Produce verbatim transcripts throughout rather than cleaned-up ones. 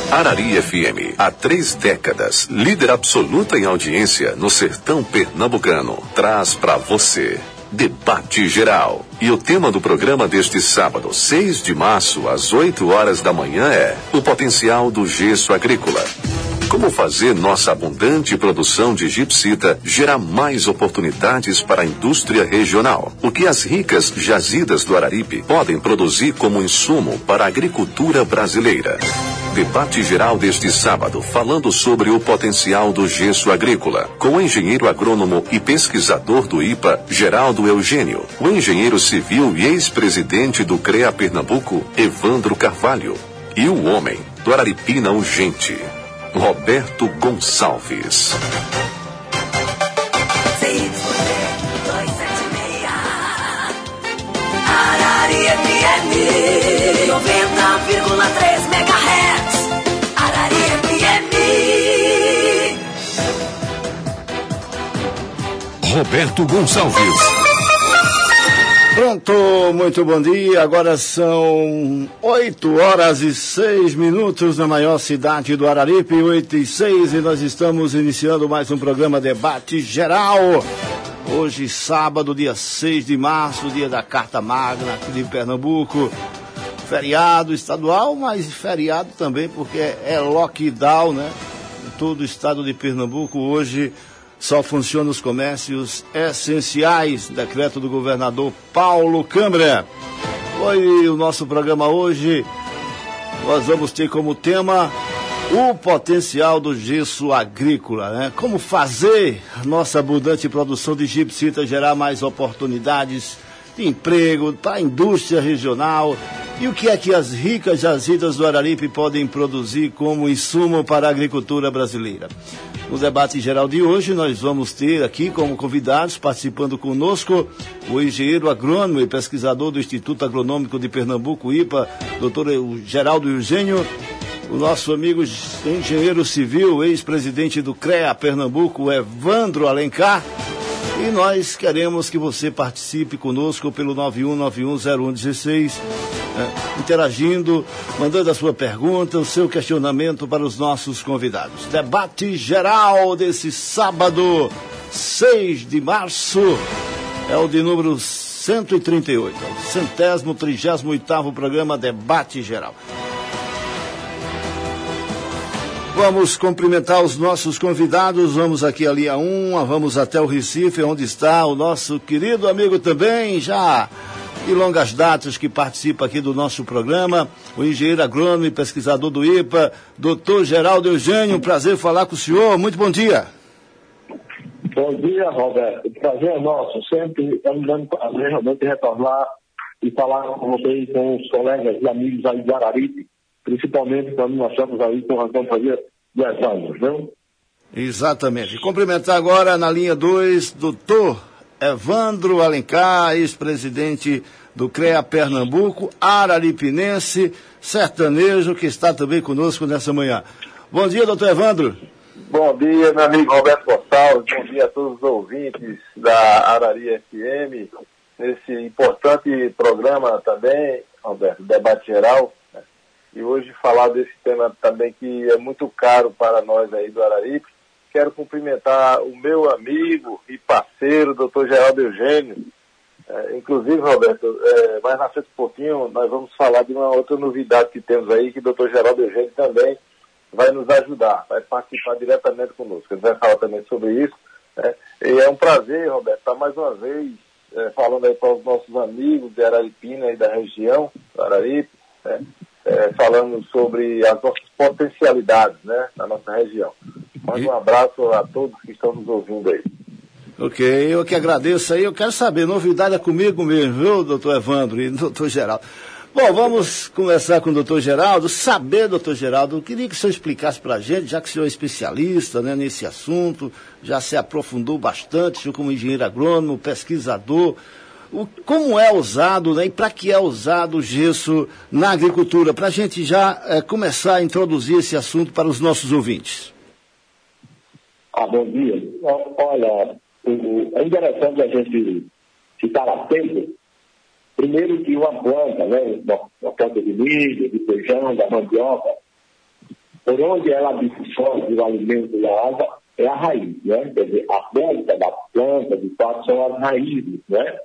Arari F M, há três décadas, líder absoluta em audiência no sertão pernambucano, traz para você Debate Geral. E o tema do programa deste sábado, seis de março, às oito horas da manhã é o potencial do gesso agrícola. Como fazer nossa abundante produção de gipsita gerar mais oportunidades para a indústria regional? O que as ricas jazidas do Araripe podem produzir como insumo para a agricultura brasileira? Debate geral deste sábado, falando sobre o potencial do gesso agrícola, com o engenheiro agrônomo e pesquisador do I P A, Geraldo Eugênio, o engenheiro civil e ex-presidente do CREA Pernambuco, Evandro Carvalho, e o homem do Araripina Urgente, Roberto Gonçalves. Arari F M noventa vírgula três megahertz. Arari F M. Roberto Gonçalves. Pronto, muito bom dia. Agora são oito horas e seis minutos na maior cidade do Araripe, oito e seis, e nós estamos iniciando mais um programa Debate Geral. Hoje, sábado, dia seis de março, dia da Carta Magna aqui de Pernambuco. Feriado estadual, mas feriado também porque é lockdown, né? Em todo o estado de Pernambuco hoje só funcionam os comércios essenciais, decreto do governador Paulo Câmara. Foi o nosso programa hoje. Nós vamos ter como tema o potencial do gesso agrícola, né? Como fazer nossa abundante produção de gipsita gerar mais oportunidades de emprego para a indústria regional, e o que é que as ricas jazidas do Araripe podem produzir como insumo para a agricultura brasileira. No debate geral de hoje, nós vamos ter aqui como convidados, participando conosco, o engenheiro agrônomo e pesquisador do Instituto Agronômico de Pernambuco, I P A, doutor Geraldo Eugênio, o nosso amigo engenheiro civil, ex-presidente do CREA Pernambuco, Evandro Alencar. E nós queremos que você participe conosco pelo nove um nove um zero um um seis, é, interagindo, mandando a sua pergunta, o seu questionamento para os nossos convidados. Debate geral desse sábado, seis de março, é o de número cento e trinta e oito, é o centésimo, trigésimo oitavo programa Debate Geral. Vamos cumprimentar os nossos convidados, vamos aqui a Linha um, vamos até o Recife, onde está o nosso querido amigo também, já de longas datas, que participa aqui do nosso programa, o engenheiro agrônomo e pesquisador do I P A, doutor Geraldo Eugênio. Um prazer falar com o senhor, muito bom dia. Bom dia, Roberto, o prazer é nosso, sempre é um grande prazer realmente retornar e falar com vocês, com os colegas e amigos aí de Araripe, principalmente quando nós estamos aí com a companhia de dez anos, não? Exatamente. Cumprimentar agora na linha dois, doutor Evandro Alencar, ex-presidente do CREA Pernambuco, araripinense, sertanejo, que está também conosco nessa manhã. Bom dia, doutor Evandro. Bom dia, meu amigo Roberto Gonçalves, bom dia a todos os ouvintes da Arari F M, nesse importante programa também, Roberto, Debate Geral. E hoje falar desse tema também que é muito caro para nós aí do Araripe. Quero cumprimentar o meu amigo e parceiro, doutor Geraldo Eugênio. É, inclusive, Roberto, é, mais na frente um pouquinho, nós vamos falar de uma outra novidade que temos aí, que o doutor Geraldo Eugênio também vai nos ajudar, vai participar diretamente conosco. Ele vai falar também sobre isso. Né? E é um prazer, Roberto, estar mais uma vez é, falando aí para os nossos amigos de Araripina e da região, do Araripe, né? É, falando sobre as nossas potencialidades, né, na nossa região. Mais um abraço a todos que estão nos ouvindo aí. Ok, eu que agradeço aí. Eu quero saber, novidade é comigo mesmo, viu, doutor Evandro e doutor Geraldo. Bom, vamos começar com o doutor Geraldo. Saber, doutor Geraldo, eu queria que o senhor explicasse para a gente, já que o senhor é especialista, né, nesse assunto, já se aprofundou bastante, o senhor como engenheiro agrônomo, pesquisador, O, como é usado, né, e para que é usado o gesso na agricultura, para a gente já é, começar a introduzir esse assunto para os nossos ouvintes. Ah, bom dia. Olha, o, é interessante a gente ficar atento, primeiro que uma planta, né, uma, uma planta de milho, de feijão, da mandioca, por onde ela absorve o alimento da água é a raiz, né? Quer dizer, a ponta da planta, de fato, são as raízes, né?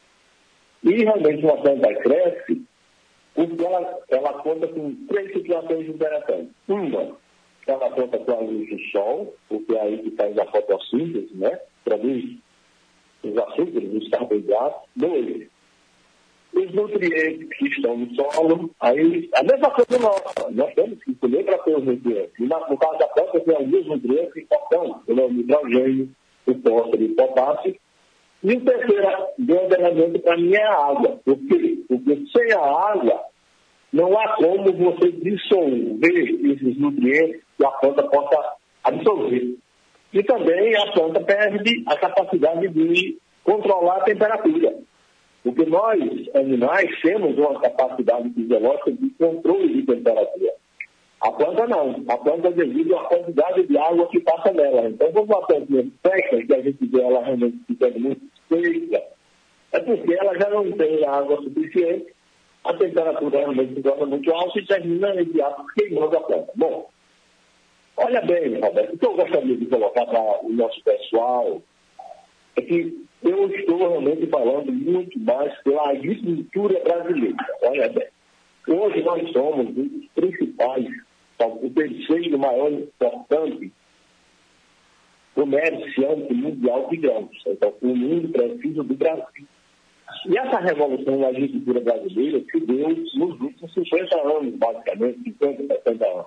E realmente uma planta cresce porque ela, ela conta com três situações interessantes. Uma, ela conta com a luz do sol, porque é aí que faz a fotossíntese, né? Produz os açúcares, os carboidratos. Dois, os nutrientes que estão no solo. Aí, a mesma coisa nossa, nós temos que colher para ter os nutrientes. E no caso da planta, tem alguns nutrientes importantes, como o nitrogênio, o fósforo e o potássio. E o terceiro grande elemento para mim é a água. Por quê? Porque sem a água, não há como você dissolver esses nutrientes que a planta possa absorver. E também a planta perde a capacidade de controlar a temperatura. Porque nós, animais, temos uma capacidade fisiológica de controle de temperatura. A planta não. A planta é devido à quantidade de água que passa nela. Então, quando uma planta seca, que a gente vê ela realmente ficando muito seca, é porque ela já não tem água suficiente, a temperatura realmente se torna muito alta e termina imediato queimando a planta. Bom, olha bem, Roberto, o que eu gostaria de colocar para o nosso pessoal é que eu estou realmente falando muito mais pela agricultura brasileira. Olha bem, hoje nós somos um dos principais, o terceiro maior importante comerciante mundial de grãos. Então, o mundo precisa do Brasil. E essa revolução na agricultura brasileira se deu nos últimos cinquenta anos, basicamente, cinquenta, sessenta anos.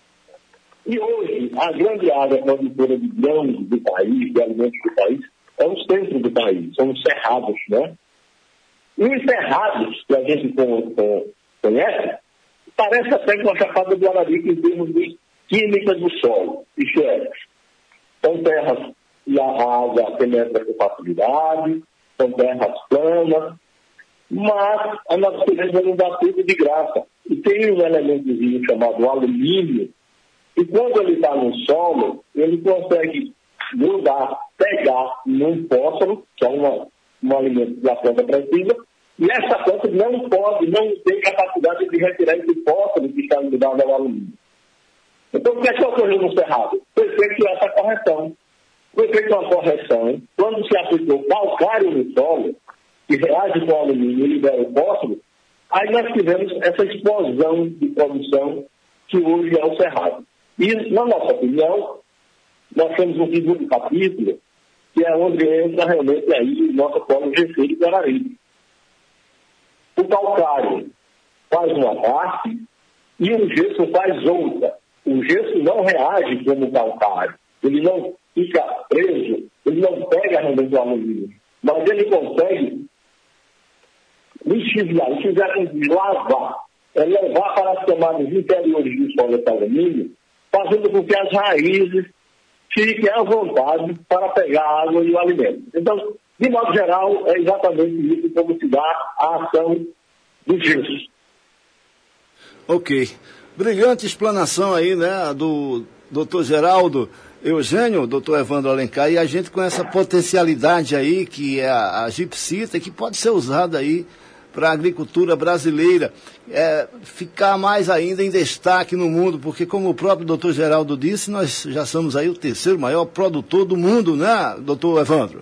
E hoje, a grande área produtora de grãos do país, de alimentos do país, é o centro do país, são os cerrados, né? E os cerrados, que a gente conhece, parece até com a Chapada do Araripe em termos de química do solo, isto é, são terras e a água penetra com facilidade, são terras planas, mas a natureza não dá tudo de graça. E tem um elementozinho chamado alumínio, e quando ele está no solo, ele consegue grudar, pegar num fósforo, que é uma, um alimento que a planta precisa, e essa planta não pode, não tem capacidade de retirar esse fósforo que está grudado ao alumínio. Então, o que é que ocorreu no cerrado? Foi feita essa correção. Foi feita uma correção. Quando se aplicou calcário no solo, que reage com o alumínio e libera o fósforo, aí nós tivemos essa explosão de produção que hoje é o cerrado. E, na nossa opinião, nós temos um segundo capítulo, que é onde entra realmente aí o nosso polo G C de Guararipe. O calcário faz uma parte e o gesso faz outra. O gesso não reage como o calcário. Ele não fica preso, ele não pega realmente o alumínio. Mas ele consegue lixiviar, lixiviar com lavar, é levar para as camadas interiores do solo esse alumínio, fazendo com que as raízes fiquem à vontade para pegar a água e o alimento. Então, de modo geral, é exatamente isso como se dá a ação do gesso. Ok. Brilhante explanação aí, né, do doutor Geraldo Eugênio, doutor Evandro Alencar, e a gente com essa potencialidade aí, que é a, a gipsita, que pode ser usada aí para a agricultura brasileira, é, ficar mais ainda em destaque no mundo, porque como o próprio doutor Geraldo disse, nós já somos aí o terceiro maior produtor do mundo, né, doutor Evandro?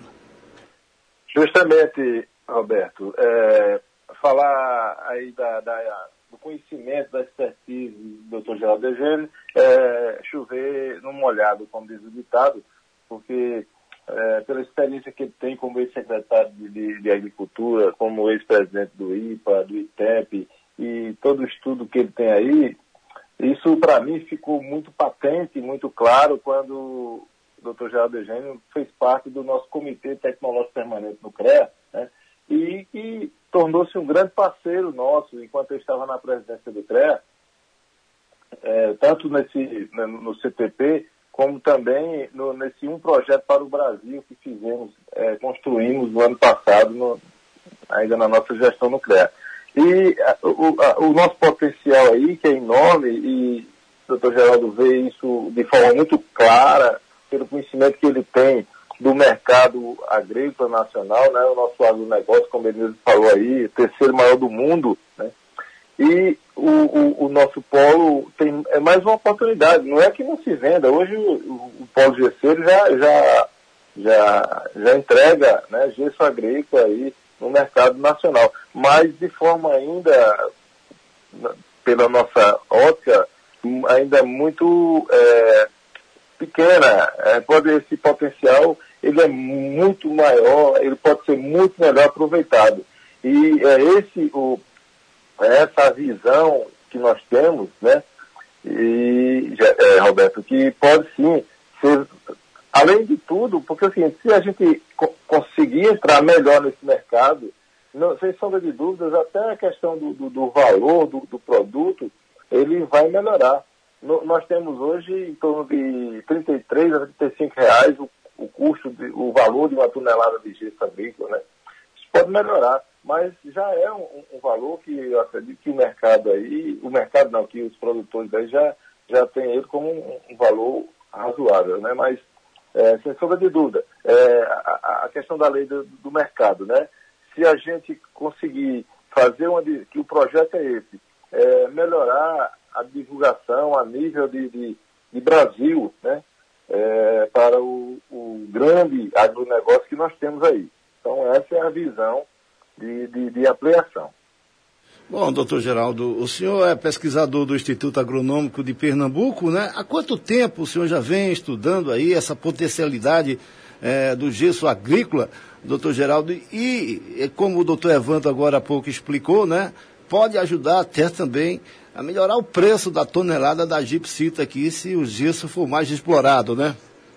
Justamente, Roberto, é, falar aí da, da, do conhecimento, da expertise do doutor Geraldo Eugênio, é chover no molhado, como diz o ditado, porque É, pela experiência que ele tem como ex-secretário de, de, de Agricultura, como ex-presidente do I P A, do I T E P, e todo o estudo que ele tem aí, isso para mim ficou muito patente, muito claro, quando o doutor Geraldo Eugênio fez parte do nosso Comitê Tecnológico Permanente no CREA, né, e que tornou-se um grande parceiro nosso, enquanto eu estava na presidência do CREA, é, tanto nesse, no C T P, como também no, nesse um projeto para o Brasil que fizemos, é, construímos no ano passado, no, ainda na nossa gestão no CREA. E a, o, a, o nosso potencial aí, que é enorme, e o doutor Geraldo vê isso de forma muito clara, pelo conhecimento que ele tem do mercado agrícola nacional, né, o nosso agronegócio, como ele mesmo falou aí, o terceiro maior do mundo, né, E o, o, o nosso polo tem, é mais uma oportunidade. Não é que não se venda. Hoje o, o, o polo gesseiro já, já, já, já entrega, né, gesso agrícola aí no mercado nacional. Mas de forma ainda, pela nossa ótica, ainda muito é, pequena. É, pode, esse potencial ele é muito maior, ele pode ser muito melhor aproveitado. E é esse o essa visão que nós temos, né, e, é, Roberto, que pode sim ser, além de tudo, porque assim, se a gente co- conseguir entrar melhor nesse mercado, não, sem sombra de dúvidas, até a questão do, do, do valor do, do produto, ele vai melhorar. No, nós temos hoje em torno de trinta e três a trinta e cinco reais o, o custo, de, o valor de uma tonelada de gesso agrícola, né? Isso pode melhorar. Mas já é um, um valor que eu acredito que o mercado aí, o mercado não, que os produtores aí já, já tem ele como um, um valor razoável, né? Mas, é, sem sombra de dúvida, é, a, a questão da lei do, do mercado, né? Se a gente conseguir fazer uma, que o projeto é esse, é, melhorar a divulgação a nível de, de, de Brasil, né? É, para o, o grande agronegócio que nós temos aí. Então, essa é a visão De, de, de ampliação. Bom, doutor Geraldo, o senhor é pesquisador do Instituto Agronômico de Pernambuco, né? Há quanto tempo o senhor já vem estudando aí essa potencialidade é, do gesso agrícola, doutor Geraldo? E, como o doutor Evandro agora há pouco explicou, né? Pode ajudar até também a melhorar o preço da tonelada da gipsita aqui, se o gesso for mais explorado, né?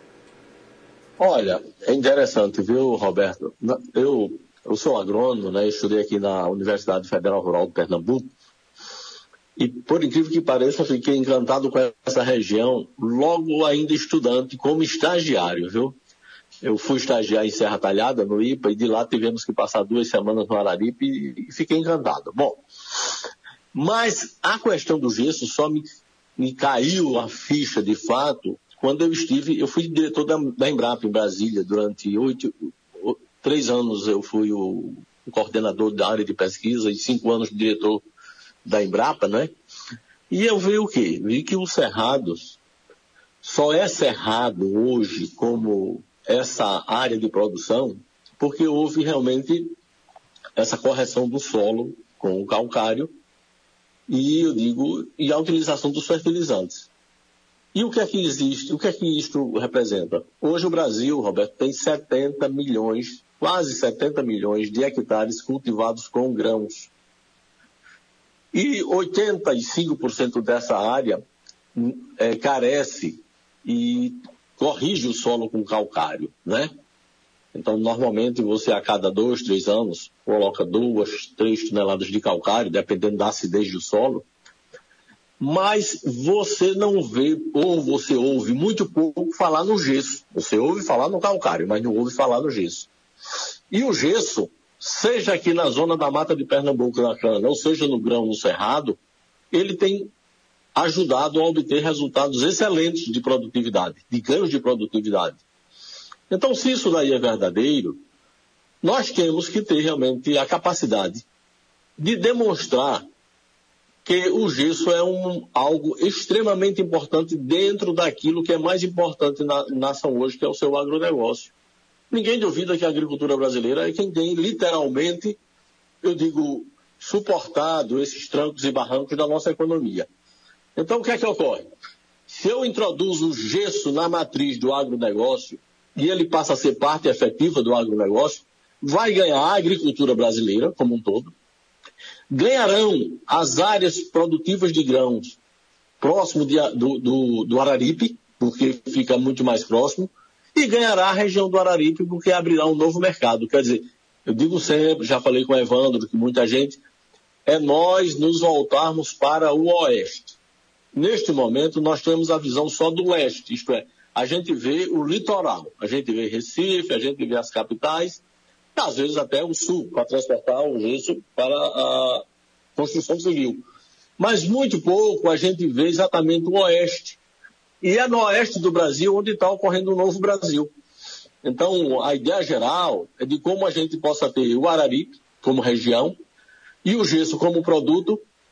Olha, é interessante, viu, Roberto? Eu... Eu sou agrônomo, né? Estudei aqui na Universidade Federal Rural de Pernambuco e, por incrível que pareça, fiquei encantado com essa região logo ainda estudante, como estagiário, viu? Eu fui estagiar em Serra Talhada, no I P A, e de lá tivemos que passar duas semanas no Araripe e fiquei encantado. Bom, mas a questão do gesso só me, me caiu a ficha, de fato, quando eu estive, eu fui diretor da, da Embrapa em Brasília durante oito... Três anos eu fui o, o coordenador da área de pesquisa e cinco anos diretor da Embrapa, né? E eu vi o quê? Vi que o Cerrado só é cerrado hoje como essa área de produção porque houve realmente essa correção do solo com o calcário e, eu digo, e a utilização dos fertilizantes. E o que é que existe? O que é que isto representa? Hoje o Brasil, Roberto, tem setenta milhões, quase setenta milhões de hectares cultivados com grãos. E oitenta e cinco por cento dessa área é, carece e corrige o solo com calcário, né? Então, normalmente, você a cada dois, três anos, coloca duas, três toneladas de calcário, dependendo da acidez do solo. Mas você não vê, ou você ouve muito pouco falar no gesso. Você ouve falar no calcário, mas não ouve falar no gesso. E o gesso, seja aqui na zona da Mata de Pernambuco, na cana, ou seja no grão, no cerrado, ele tem ajudado a obter resultados excelentes de produtividade, de ganhos de produtividade. Então, se isso daí é verdadeiro, nós temos que ter realmente a capacidade de demonstrar que o gesso é um, algo extremamente importante dentro daquilo que é mais importante na nação hoje, que é o seu agronegócio. Ninguém duvida que a agricultura brasileira é quem tem literalmente, eu digo, suportado esses trancos e barrancos da nossa economia. Então, o que é que ocorre? Se eu introduzo o gesso na matriz do agronegócio e ele passa a ser parte efetiva do agronegócio, vai ganhar a agricultura brasileira como um todo, ganharão as áreas produtivas de grãos próximo de, do, do, do Araripe, porque fica muito mais próximo, e ganhará a região do Araripe, porque abrirá um novo mercado. Quer dizer, eu digo sempre, já falei com o Evandro, que muita gente, é nós nos voltarmos para o oeste. Neste momento, nós temos a visão só do leste, isto é, a gente vê o litoral, a gente vê Recife, a gente vê as capitais, e às vezes até o sul, para transportar o gesso para a construção civil. Mas muito pouco a gente vê exatamente o oeste. E é no oeste do Brasil onde está ocorrendo o novo Brasil. Então, a ideia geral é de como a gente possa ter o Araripe como região e o gesso como produto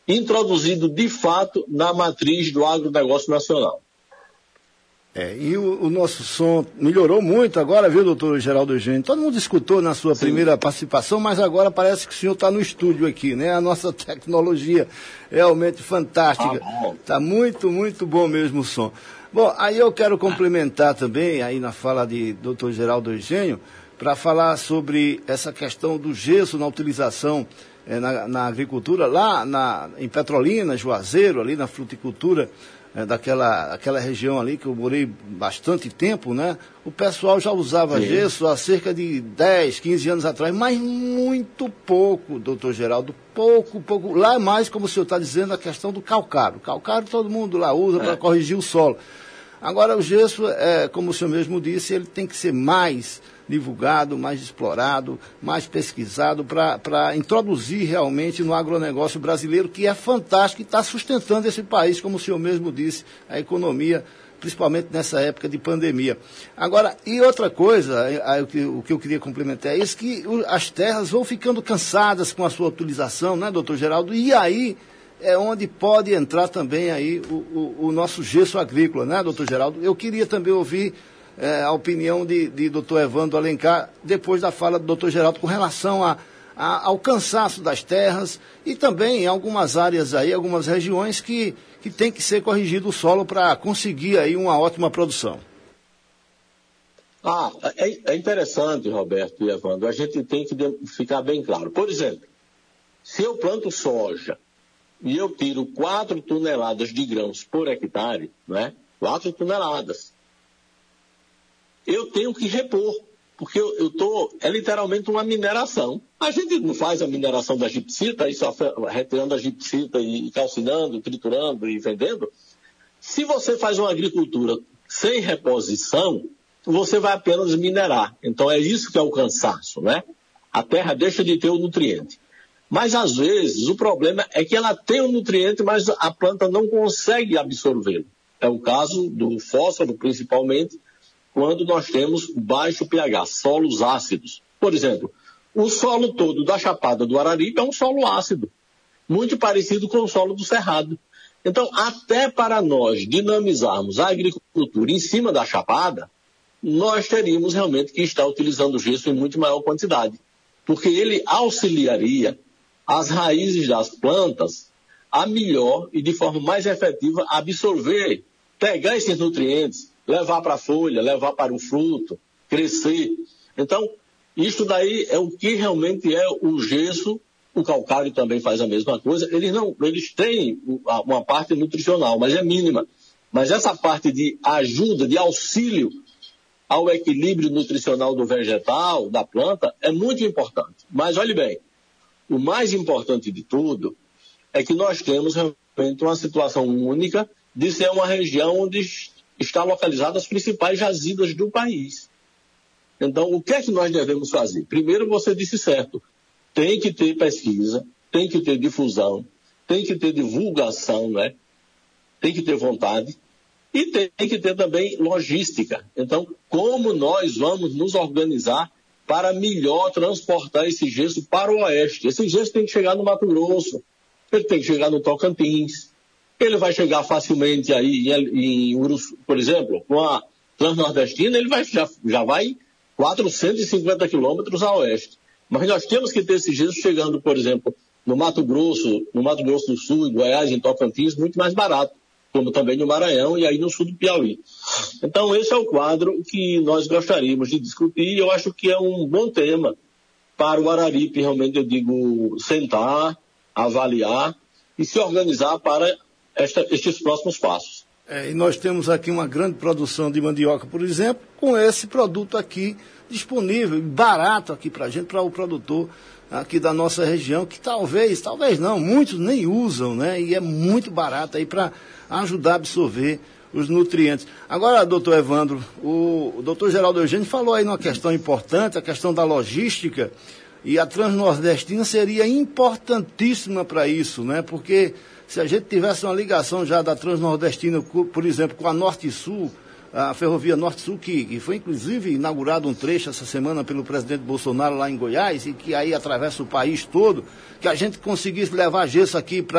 introduzido de fato na matriz do agronegócio nacional. É, e o, o nosso som melhorou muito agora, viu, doutor Geraldo Eugênio? Todo mundo escutou na sua Sim. primeira participação, mas agora parece que o senhor está no estúdio aqui, né? A nossa tecnologia é realmente fantástica. Está ah, muito, muito bom mesmo o som. Bom, aí eu quero complementar também, aí na fala de doutor Geraldo Eugênio, para falar sobre essa questão do gesso na utilização é, na, na agricultura, lá na, em Petrolina, Juazeiro, ali na fruticultura, É, daquela aquela região ali que eu morei bastante tempo, né? O pessoal já usava Sim. gesso há cerca de dez, quinze anos atrás, mas muito pouco, doutor Geraldo, pouco, pouco. Lá é mais, como o senhor está dizendo, a questão do calcário. Calcário todo mundo lá usa é. para corrigir o solo. Agora, o gesso, é, como o senhor mesmo disse, ele tem que ser mais divulgado, mais explorado, mais pesquisado para introduzir realmente no agronegócio brasileiro, que é fantástico e está sustentando esse país, como o senhor mesmo disse, a economia, principalmente nessa época de pandemia. Agora, e outra coisa, o que, o que eu queria complementar é isso, que as terras vão ficando cansadas com a sua utilização, né, doutor Geraldo? E aí é onde pode entrar também aí o, o, o nosso gesso agrícola, né, doutor Geraldo? Eu queria também ouvir É, a opinião de, de doutor Evandro Alencar, depois da fala do doutor Geraldo, com relação a, a, ao cansaço das terras e também em algumas áreas aí, algumas regiões que, que tem que ser corrigido o solo para conseguir aí uma ótima produção. Ah, é, é interessante, Roberto e Evandro, a gente tem que ficar bem claro. Por exemplo, se eu planto soja e eu tiro quatro toneladas de grãos por hectare, né? quatro toneladas. Eu tenho que repor, porque eu estou, é literalmente uma mineração. A gente não faz a mineração da gipsita, aí só retirando a gipsita e calcinando, triturando e vendendo. Se você faz uma agricultura sem reposição, você vai apenas minerar. Então é isso que é o cansaço, né? A terra deixa de ter o nutriente. Mas às vezes o problema é que ela tem o nutriente, mas a planta não consegue absorvê-lo. É o caso do fósforo, principalmente, quando nós temos baixo pH, solos ácidos. Por exemplo, o solo todo da Chapada do Araripe é um solo ácido, muito parecido com o solo do Cerrado. Então, até para nós dinamizarmos a agricultura em cima da Chapada, nós teríamos realmente que estar utilizando gesso em muito maior quantidade, porque ele auxiliaria as raízes das plantas a melhor e de forma mais efetiva absorver, pegar esses nutrientes, levar para a folha, levar para o fruto, crescer. Então, isso daí é o que realmente é o gesso. O calcário também faz a mesma coisa. Eles, não, eles têm uma parte nutricional, mas é mínima. Mas essa parte de ajuda, de auxílio ao equilíbrio nutricional do vegetal, da planta, é muito importante. Mas, olhe bem, o mais importante de tudo é que nós temos realmente uma situação única de ser uma região onde está localizadas as principais jazidas do país. Então, o que é que nós devemos fazer? Primeiro, você disse certo, tem que ter pesquisa, tem que ter difusão, tem que ter divulgação, né? Tem que ter vontade e tem que ter também logística. Então, como nós vamos nos organizar para melhor transportar esse gesso para o oeste? Esse gesso tem que chegar no Mato Grosso, ele tem que chegar no Tocantins, ele vai chegar facilmente aí em, em Urus, por exemplo, com a Transnordestina, ele vai, já, já vai quatrocentos e cinquenta quilômetros a oeste. Mas nós temos que ter esse gesso chegando, por exemplo, no Mato Grosso, no Mato Grosso do Sul, em Goiás, em Tocantins, muito mais barato, como também no Maranhão e aí no sul do Piauí. Então, esse é o quadro que nós gostaríamos de discutir e eu acho que é um bom tema para o Araripe, realmente, eu digo, sentar, avaliar e se organizar para esta, estes próximos passos. É, e nós temos aqui uma grande produção de mandioca, por exemplo, com esse produto aqui disponível, barato aqui para a gente, para o produtor aqui da nossa região, que talvez, talvez não, muitos nem usam, né? E é muito barato aí para ajudar a absorver os nutrientes. Agora, doutor Evandro, o, o doutor Geraldo Eugênio falou aí numa questão importante, a questão da logística, e a Transnordestina seria importantíssima para isso, né? Porque se a gente tivesse uma ligação já da Transnordestina, por exemplo, com a Norte-Sul, a ferrovia Norte-Sul, que, que foi inclusive inaugurado um trecho essa semana pelo presidente Bolsonaro lá em Goiás, e que aí atravessa o país todo, que a gente conseguisse levar gesso aqui para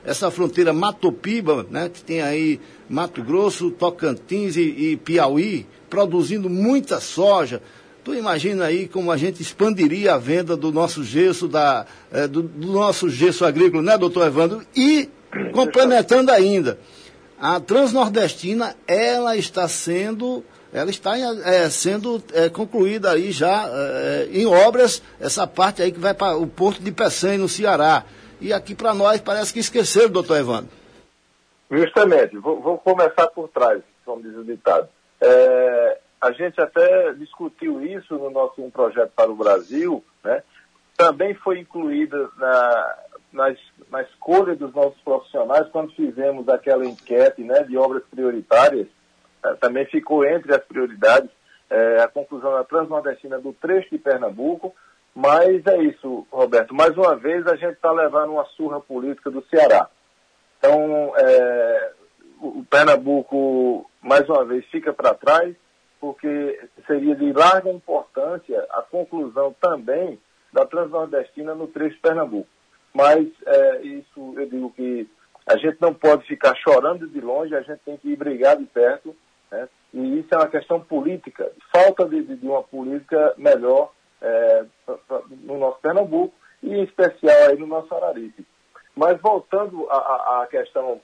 essa fronteira Matopiba, né, que tem aí Mato Grosso, Tocantins e, e Piauí, produzindo muita soja. Tu imagina aí como a gente expandiria a venda do nosso gesso, da, eh, do, do nosso gesso agrícola, né, doutor Evandro? E, complementando ainda, a Transnordestina, ela está sendo, ela está é, sendo é, concluída aí já é, em obras, essa parte aí que vai para o Porto de Pecém, no Ceará. E aqui para nós parece que esqueceram, doutor Evandro. Justamente, vou, vou começar por trás, como diz o ditado. É, a gente até discutiu isso no nosso um projeto para o Brasil, né? Também foi incluída na, na, na escolha dos nossos profissionais, quando fizemos aquela enquete, né, de obras prioritárias, é, também ficou entre as prioridades é, a conclusão da Transnordestina do trecho de Pernambuco. Mas é isso, Roberto. Mais uma vez a gente está levando uma surra política do Ceará. Então, é, o Pernambuco, mais uma vez, fica para trás, porque seria de larga importância a conclusão também da Transnordestina no trecho de Pernambuco. Mas é, isso, eu digo que a gente não pode ficar chorando de longe, a gente tem que ir brigar de perto, né? E isso é uma questão política, falta de, de uma política melhor É, no nosso Pernambuco e em especial aí no nosso Araripe. Mas voltando à questão,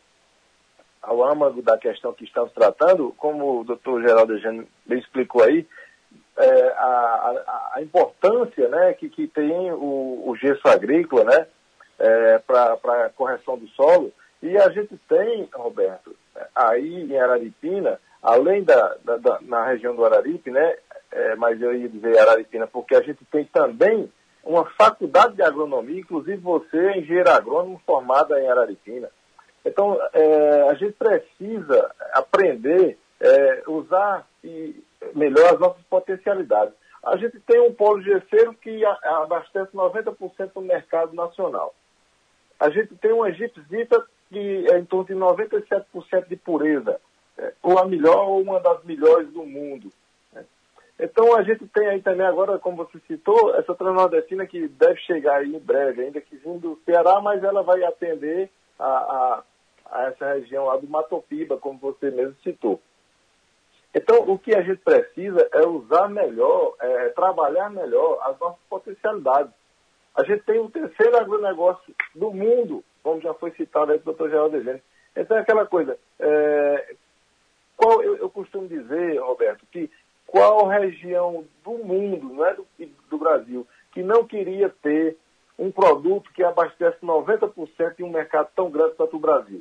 ao âmago da questão que estamos tratando, como o doutor Geraldo Eugênio bem explicou aí, é, a, a, a importância, né, que, que tem o, o gesso agrícola, né, é, para a correção do solo. E a gente tem, Roberto, aí em Araripina, além da, da, da na região do Araripe, né, É, mas eu ia dizer Araripina, porque a gente tem também uma faculdade de agronomia, inclusive você é engenheiro agrônomo formada em Araripina. Então, é, a gente precisa aprender, é, usar e melhor as nossas potencialidades. A gente tem um polo gesseiro que abastece noventa por cento do mercado nacional. A gente tem uma gipsita que é em torno de noventa e sete por cento de pureza, é, ou a melhor ou uma das melhores do mundo. Então a gente tem aí também agora, como você citou, essa Transnordestina que deve chegar aí em breve, ainda que vindo do Ceará, mas ela vai atender a, a, a essa região lá do Matopiba, como você mesmo citou. Então o que a gente precisa é usar melhor, é, trabalhar melhor as nossas potencialidades. A gente tem o terceiro agronegócio do mundo, como já foi citado aí pelo doutor Geraldo Eugênio. Então é aquela coisa, é, qual, eu, eu costumo dizer, Roberto, que qual região do mundo, não é do, do Brasil, que não queria ter um produto que abastece noventa por cento em um mercado tão grande quanto o Brasil?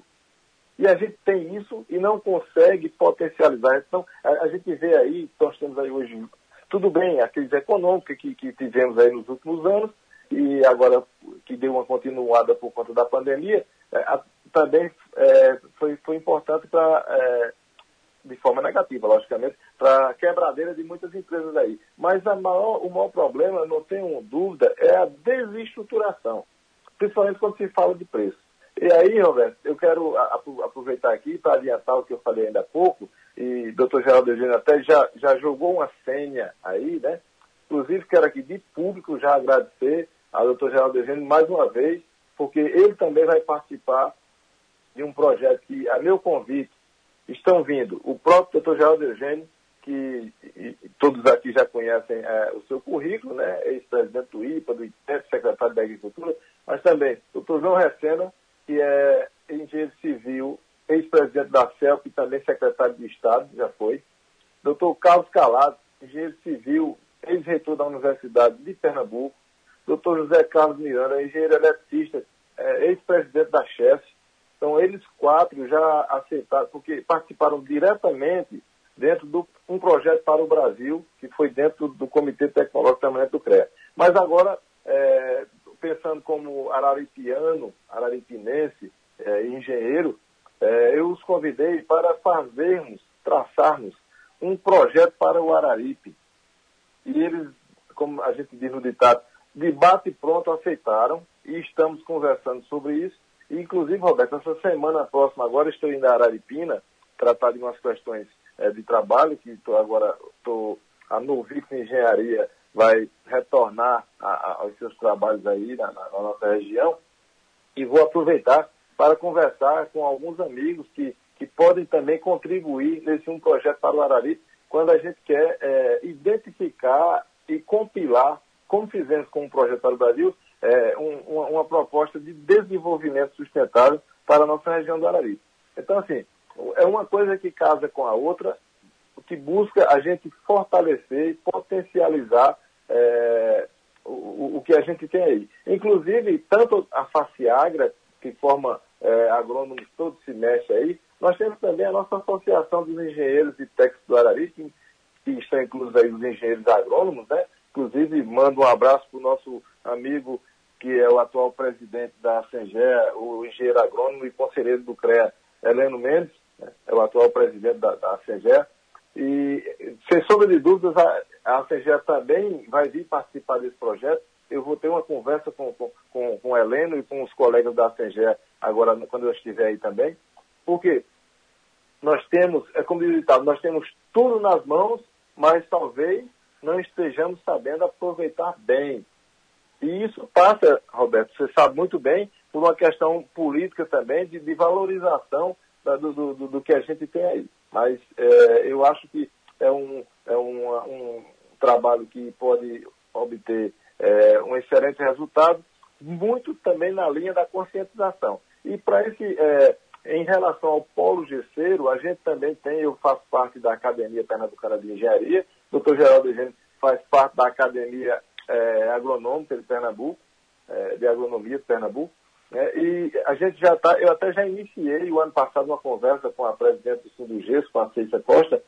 E a gente tem isso e não consegue potencializar. Então, a, a gente vê aí, nós temos aí hoje, tudo bem, a crise econômica que, que tivemos aí nos últimos anos, e agora que deu uma continuada por conta da pandemia, é, a, também é, foi, foi importante para... É, de forma negativa, logicamente, para a quebradeira de muitas empresas aí. Mas a maior, o maior problema, não tenho dúvida, é a desestruturação, principalmente quando se fala de preço. E aí, Roberto, eu quero aproveitar aqui para adiantar o que eu falei ainda há pouco, e o doutor Geraldo Eugênio até já, já jogou uma senha aí, né? Inclusive, quero aqui de público já agradecer ao doutor Geraldo Eugênio mais uma vez, porque ele também vai participar de um projeto que, a meu convite, estão vindo o próprio doutor Geraldo Eugênio, que e, e todos aqui já conhecem é, o seu currículo, né? Ex-presidente do I P A, do I P E F, secretário da Agricultura, mas também o doutor João Recena, que é engenheiro civil, ex-presidente da C E L P e também secretário de Estado, já foi. doutor Carlos Calado, engenheiro civil, ex-reitor da Universidade de Pernambuco. doutor José Carlos Miranda, engenheiro eletricista, é, ex-presidente da C H E S. Então, eles quatro já aceitaram, porque participaram diretamente dentro de um projeto para o Brasil, que foi dentro do Comitê Tecnológico Permanente do C R E A. Mas agora, é, pensando como araripiano, araripinense, é, engenheiro, é, eu os convidei para fazermos, traçarmos um projeto para o Araripe. E eles, como a gente diz no ditado, de bate pronto aceitaram, e estamos conversando sobre isso. E, inclusive, Roberto, essa semana próxima, agora estou indo a Araripina, tratar de umas questões é, de trabalho, que tô agora tô, a Novix Engenharia vai retornar a, a, aos seus trabalhos aí na, na, na nossa região, e vou aproveitar para conversar com alguns amigos que, que podem também contribuir nesse um projeto para o Araripe, quando a gente quer é, identificar e compilar, como fizemos com o Projeto para o Brasil, é, um, uma, uma proposta de desenvolvimento sustentável para a nossa região do Araripe. Então, assim, é uma coisa que casa com a outra, que busca a gente fortalecer e potencializar é, o, o que a gente tem aí. Inclusive, tanto a FACIAGRA, que forma é, agrônomos todo semestre aí, nós temos também a nossa Associação dos Engenheiros e Técnicos do Araripe, que está inclusos aí os engenheiros agrônomos, né? Inclusive, mando um abraço para o nosso amigo, que é o atual presidente da Asengea, o engenheiro agrônomo e conselheiro do CREA, Heleno Mendes, né? É o atual presidente da, da Asengea. E, sem sombra de dúvidas, a, a Asengea também vai vir participar desse projeto. Eu vou ter uma conversa com, com, com, com o Heleno e com os colegas da Asengea agora, quando eu estiver aí também, porque nós temos, é como diz o ditado, nós temos tudo nas mãos, mas talvez não estejamos sabendo aproveitar bem. E isso passa, Roberto, você sabe muito bem, por uma questão política também, de, de valorização da, do, do, do que a gente tem aí. Mas é, eu acho que é, um, é uma, um trabalho que pode obter é, um excelente resultado, muito também na linha da conscientização. E para esse, é, em relação ao polo gesseiro, a gente também tem, eu faço parte da Academia Pernambucana de Engenharia, o doutor Geraldo Eugênio faz parte da Academia é, Agronômica de Pernambuco, é, de Agronomia de Pernambuco, né? E a gente já está, eu até já iniciei o ano passado uma conversa com a presidente do Sindugesso, com a Ceiça Costa,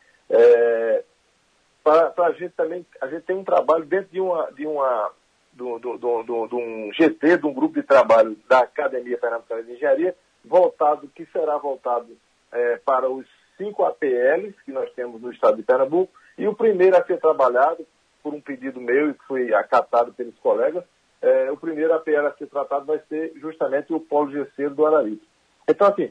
é, para a gente também, a gente tem um trabalho dentro de uma, de uma, do, do, do, do, do um G T, de um grupo de trabalho da Academia Pernambucana de Engenharia, voltado, que será voltado é, para os cinco A P Ls que nós temos no estado de Pernambuco, e o primeiro a ser trabalhado, por um pedido meu e que foi acatado pelos colegas, é, o primeiro A P L a ser tratado vai ser justamente o polo gesseiro do Araripe. Então, assim,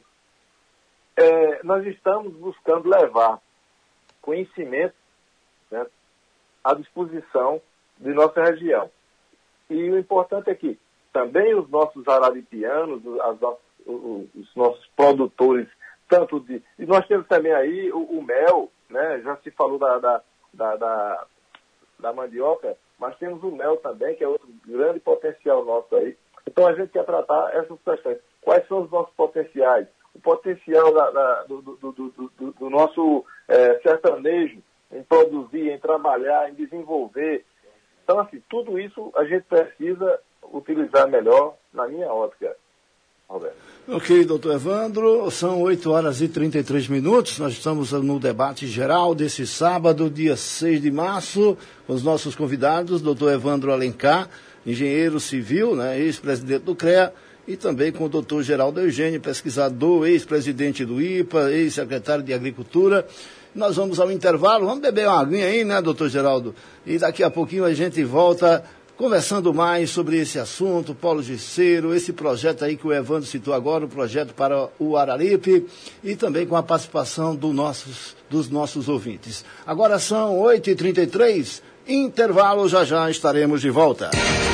é, nós estamos buscando levar conhecimento, né, à disposição de nossa região. E o importante é que também os nossos araripianos, as nossas, os nossos produtores, tanto de... E nós temos também aí o, o mel, né, já se falou da, da, da, da, da mandioca, mas temos o mel também, que é outro grande potencial nosso aí. Então a gente quer tratar essas questões. Quais são os nossos potenciais? O potencial da, da, do, do, do, do, do nosso é, sertanejo em produzir, em trabalhar, em desenvolver. Então, assim, tudo isso a gente precisa utilizar melhor na minha ótica, Roberto. Ok, doutor Evandro, são oito horas e trinta e três minutos, nós estamos no debate geral desse sábado, dia seis de março, com os nossos convidados, doutor Evandro Alencar, engenheiro civil, né, ex-presidente do CREA, e também com o doutor Geraldo Eugênio, pesquisador, ex-presidente do I P A, ex-secretário de Agricultura. Nós vamos ao intervalo, vamos beber uma aguinha aí, né, doutor Geraldo? E daqui a pouquinho a gente volta conversando mais sobre esse assunto, polo gesseiro, esse projeto aí que o Evandro citou agora, o projeto para o Araripe, e também com a participação do nossos, dos nossos ouvintes. Agora são oito e trinta e três, intervalo, já já estaremos de volta.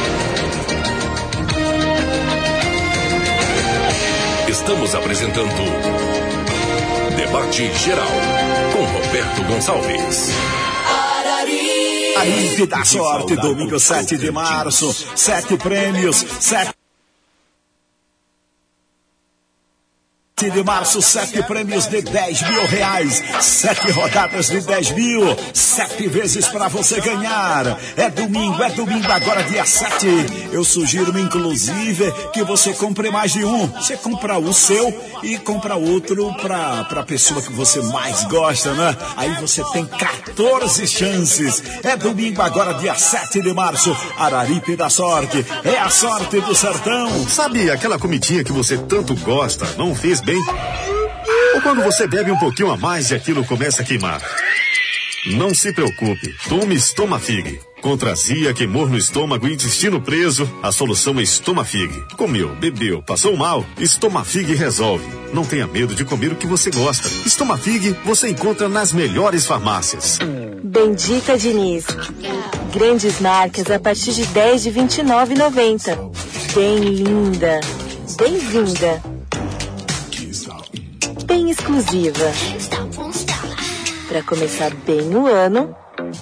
Estamos apresentando Debate Geral com Roberto Gonçalves. Araripe da Sorte, domingo sete de março, sete prêmios, sete... de março, sete prêmios de dez mil reais, sete rodadas de dez mil, sete vezes para você ganhar. É domingo, é domingo agora dia sete. Eu sugiro, inclusive, que você compre mais de um. Você compra o seu e compra outro para a pessoa que você mais gosta, né? Aí você tem quatorze chances. É domingo agora dia sete de março, Araripe da Sorte. É a sorte do sertão. Sabe aquela comidinha que você tanto gosta, não fez bem? Ou quando você bebe um pouquinho a mais e aquilo começa a queimar? Não se preocupe, tome Estomafig. Contra azia, queimor no estômago e intestino preso, a solução é Estomafig. Comeu, bebeu, passou mal, Estomafig resolve. Não tenha medo de comer o que você gosta. Estomafig você encontra nas melhores farmácias. Bendita Diniz. Grandes marcas a partir de dez de vinte e nove reais e noventa centavos. Bem linda. Bem-vinda. bem exclusiva. Para começar bem o ano,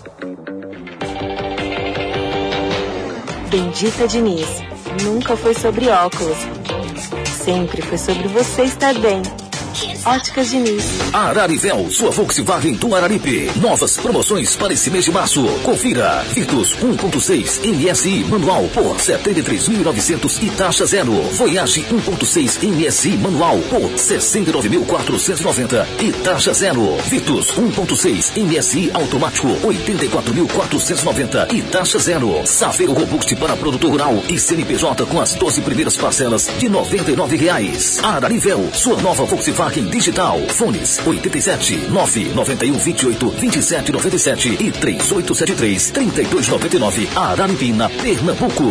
Bendita Diniz. Nunca foi sobre óculos. Sempre foi sobre você estar bem. Óticas Diniz. Ararivel, sua Volkswagen do Araripe. Novas promoções para esse mês de março. Confira. Virtus um ponto seis M S I manual por setenta e três mil e novecentos e taxa zero. Voyage um ponto seis M S I manual por sessenta e nove mil quatrocentos e noventa e taxa zero. Virtus um ponto seis M S I automático oitenta e quatro mil quatrocentos e noventa e taxa zero. Safeiro Robust para produtor rural e C N P J com as doze primeiras parcelas de noventa e nove reais. Ararivel, sua nova Volkswagen digital. Fones oitenta e sete, nove nove um, vinte e oito, vinte e sete, noventa e sete e trinta e oito setenta e três, trinta e dois noventa e nove. Araripina, Pernambuco.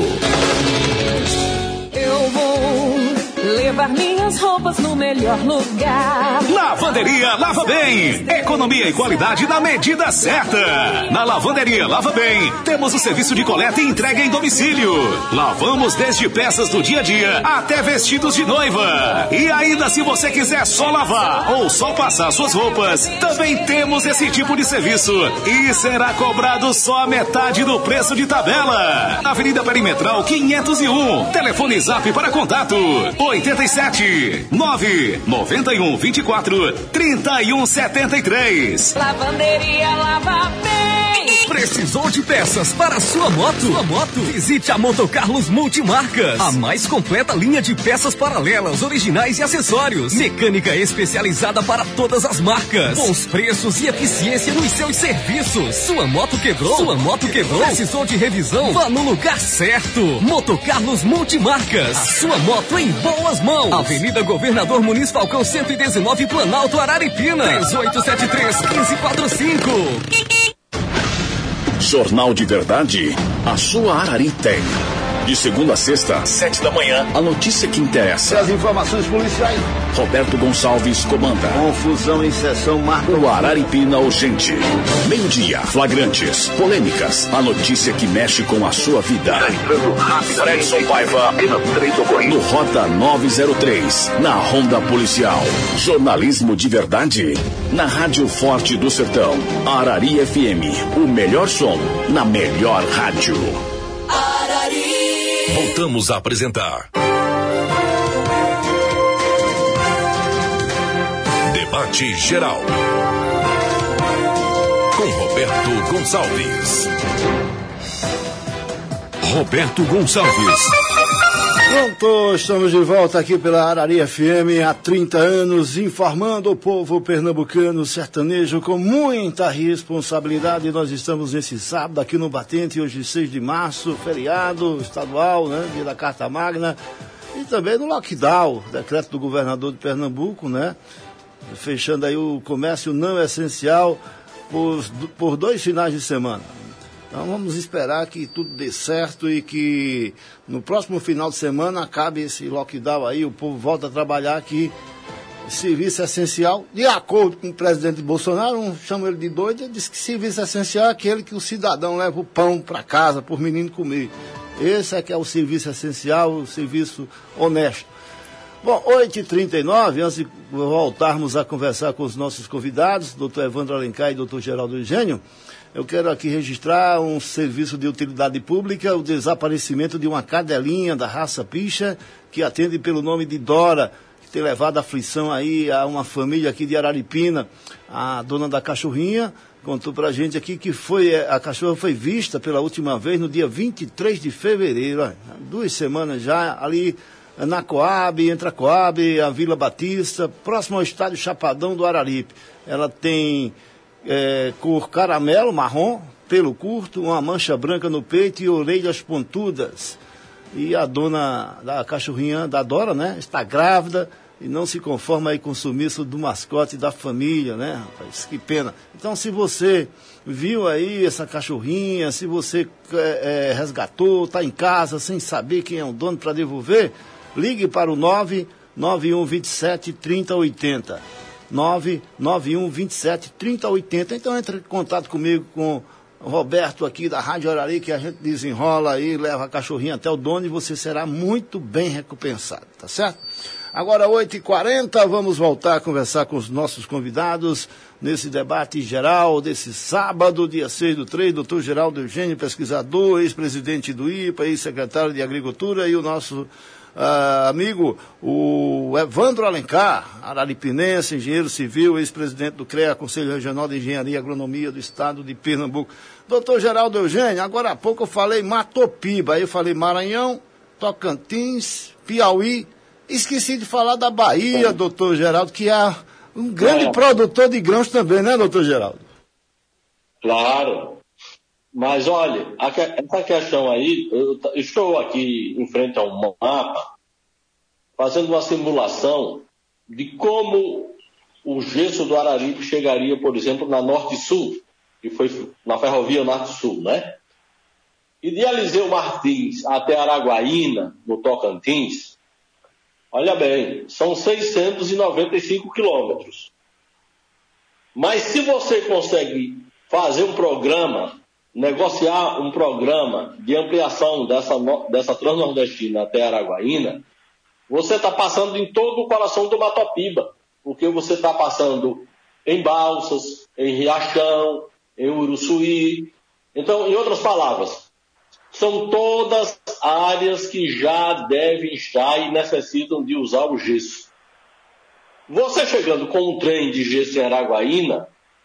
Eu vou levar minhas roupas no melhor lugar. Lavanderia Lava Bem. Economia e qualidade na medida certa. Na Lavanderia Lava Bem, temos o serviço de coleta e entrega em domicílio. Lavamos desde peças do dia a dia até vestidos de noiva. E ainda, se você quiser só lavar ou só passar suas roupas, também temos esse tipo de serviço. E será cobrado só a metade do preço de tabela. Avenida Perimetral quinhentos e um. Telefone Zap para contato oitenta e sete, nove nove um, vinte e quatro, trinta e um setenta e três. Lavanderia Lava Bem. Precisou de peças para a sua moto? Sua moto? Visite a Motocarlos Multimarcas, a mais completa linha de peças paralelas, originais e acessórios. Mecânica especializada para todas as marcas. Bons preços e eficiência nos seus serviços. Sua moto quebrou? Sua moto quebrou? Precisou de revisão? Vá no lugar certo. Motocarlos Multimarcas, a sua moto em boas mãos. Avenida Governador Muniz Falcão cento e dezenove, Planalto, Araripina. três oito sete três, um cinco quatro cinco. Jornal de Verdade, a sua Arari tem. De segunda a sexta, sete da manhã, a notícia que interessa. E as informações policiais. Roberto Gonçalves comanda. Confusão em sessão marca o Araripina Urgente. Meio-dia, flagrantes, polêmicas, a notícia que mexe com a sua vida. Fredson Paiva, no Rota nove zero três, na Ronda Policial. Jornalismo de verdade, na Rádio Forte do Sertão. Arari F M, o melhor som, na melhor rádio. Arari. Voltamos a apresentar Debate Geral com Roberto Gonçalves. Roberto Gonçalves. Pronto, estamos de volta aqui pela Arari F M há trinta anos, informando o povo pernambucano sertanejo com muita responsabilidade. Nós estamos nesse sábado aqui no Batente, hoje seis de março, feriado estadual, né, dia da Carta Magna, e também no lockdown, decreto do governador de Pernambuco, né, fechando aí o comércio não essencial por, por dois finais de semana. Então vamos esperar que tudo dê certo e que no próximo final de semana acabe esse lockdown aí, o povo volta a trabalhar aqui. Serviço essencial, de acordo com o presidente Bolsonaro, não chamo ele de doido, ele disse que serviço essencial é aquele que o cidadão leva o pão para casa, para o menino comer. Esse é que é o serviço essencial, o serviço honesto. Bom, oito e trinta e nove, antes de voltarmos a conversar com os nossos convidados, doutor Evandro Alencar e doutor Geraldo Eugênio, eu quero aqui registrar um serviço de utilidade pública, o desaparecimento de uma cadelinha da raça picha, que atende pelo nome de Dora, que tem levado aflição aí a uma família aqui de Araripina. A dona da cachorrinha contou pra gente aqui que foi, a cachorra foi vista pela última vez no dia vinte e três de fevereiro, ó, duas semanas já, ali na Coab, entre a Coab e a Vila Batista, próximo ao estádio Chapadão do Araripe. Ela tem É, cor caramelo, marrom, pelo curto, uma mancha branca no peito e orelhas pontudas. E a dona da cachorrinha, da Dora, né, está grávida e não se conforma aí com o sumiço do mascote da família, né, rapaz, que pena. Então, se você viu aí essa cachorrinha, se você é, é, resgatou, está em casa sem saber quem é o dono para devolver, ligue para o nove nove um dois sete, três zero oito zero. nove nove um dois sete, três zero oito zero. Então entre em contato comigo, com o Roberto aqui da Rádio Arari, que a gente desenrola aí, leva a cachorrinha até o dono e você será muito bem recompensado, tá certo? Agora, oito e quarenta, vamos voltar a conversar com os nossos convidados nesse debate geral desse sábado, dia seis do três, doutor Geraldo Eugênio, pesquisador, ex-presidente do I P A, ex-secretário de Agricultura, e o nosso uh, amigo, o Evandro Alencar, araripinense, engenheiro civil, ex-presidente do CREA, Conselho Regional de Engenharia e Agronomia do Estado de Pernambuco. Doutor Geraldo Eugênio, agora há pouco eu falei Matopiba, aí eu falei Maranhão, Tocantins, Piauí. Esqueci de falar da Bahia, doutor Geraldo, que é um grande é. produtor de grãos também, né, doutor Geraldo? Claro. Mas, olha, a, essa questão aí, eu estou aqui em frente a um mapa, fazendo uma simulação de como o gesso do Araripe chegaria, por exemplo, na Norte-Sul, que foi na Ferrovia Norte-Sul, né? E de Eliseu Martins até Araguaína, no Tocantins, olha bem, são seiscentos e noventa e cinco quilômetros. Mas se você consegue fazer um programa, negociar um programa de ampliação dessa, dessa Transnordestina até Araguaína, você está passando em todo o coração do Matopiba, porque você está passando em Balsas, em Riachão, em Uruçuí. Então, em outras palavras, são todas áreas que já devem estar e necessitam de usar o gesso. Você chegando com um trem de gesso em Araguaína,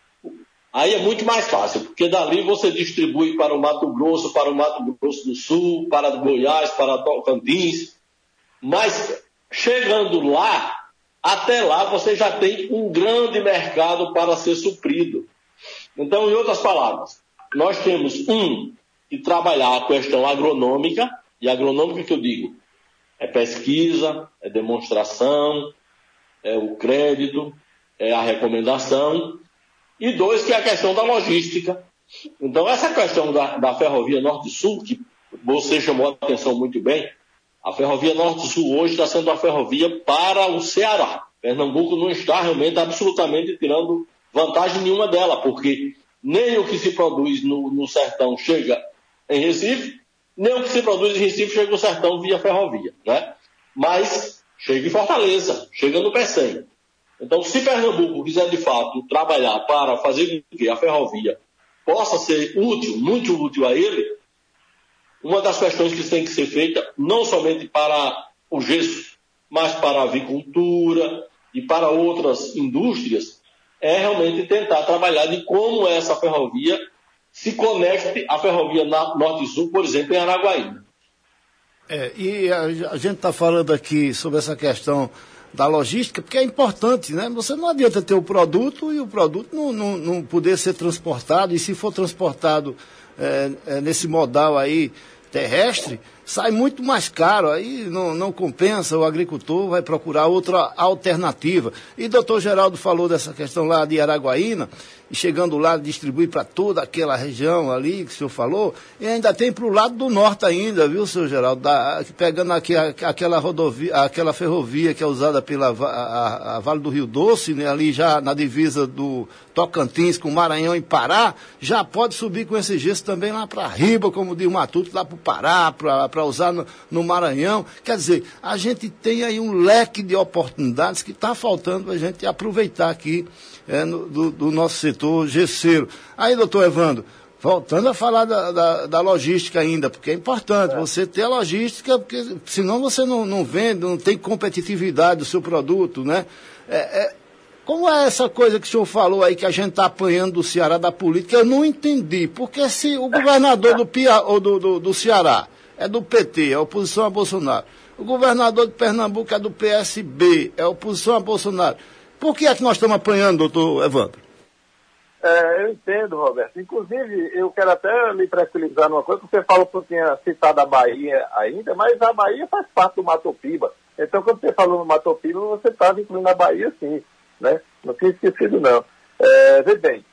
aí é muito mais fácil, porque dali você distribui para o Mato Grosso, para o Mato Grosso do Sul, para Goiás, para Tocantins. Mas chegando lá, até lá você já tem um grande mercado para ser suprido. Então, em outras palavras, nós temos um e trabalhar a questão agronômica, e agronômica que eu digo, é pesquisa, é demonstração, é o crédito, é a recomendação, e dois, que é a questão da logística. Então, essa questão da, da Ferrovia Norte-Sul, que você chamou a atenção muito bem, a Ferrovia Norte-Sul hoje está sendo uma ferrovia para o Ceará. Pernambuco não está realmente absolutamente tirando vantagem nenhuma dela, porque nem o que se produz no, no sertão chega em Recife, nem o que se produz em Recife chega no sertão via ferrovia, né? Mas chega em Fortaleza, chega no Pecém. Então, se Pernambuco quiser de fato trabalhar para fazer com que a ferrovia possa ser útil, muito útil a ele, uma das questões que tem que ser feita, não somente para o gesso, mas para a avicultura e para outras indústrias, é realmente tentar trabalhar de como essa ferrovia se conecte à ferrovia Norte-Sul, por exemplo, em Araguaína. É, e a, a gente está falando aqui sobre essa questão da logística, porque é importante, né? Você não adianta ter o produto e o produto não, não, não poder ser transportado, e se for transportado é, é, nesse modal aí terrestre, sai muito mais caro, aí não, não compensa, o agricultor vai procurar outra alternativa. E o doutor Geraldo falou dessa questão lá de Araguaína, e chegando lá, distribui para toda aquela região ali que o senhor falou, e ainda tem para o lado do norte ainda, viu, senhor Geraldo, da, pegando aqui a, aquela rodovia, aquela ferrovia que é usada pela a, a, a Vale do Rio Doce, né, ali já na divisa do Tocantins com Maranhão e Pará, já pode subir com esse gesso também lá para Riba, como diz o Matuto, lá para o Pará, para usar no, no Maranhão. Quer dizer, a gente tem aí um leque de oportunidades que está faltando a gente aproveitar aqui é, no, do, do nosso setor gesseiro. Aí, doutor Evandro, voltando a falar da, da, da logística ainda, porque é importante é. você ter a logística, porque senão você não, não vende, não tem competitividade do seu produto, né? É, é, como é essa coisa que o senhor falou aí, que a gente está apanhando do Ceará, da política? Eu não entendi, porque se o governador do, Pia, ou do, do, do Ceará é do P T, é oposição a Bolsonaro, o governador de Pernambuco é do P S B, é oposição a Bolsonaro, por que é que nós estamos apanhando, doutor Evandro? É, eu entendo, Roberto. Inclusive, eu quero até me tranquilizar numa coisa, que você falou que eu tinha citado a Bahia ainda, mas a Bahia faz parte do Matopiba. Então, quando você falou no Matopiba, você estava incluindo a Bahia, sim, né? Não tinha esquecido, não. É, vê bem,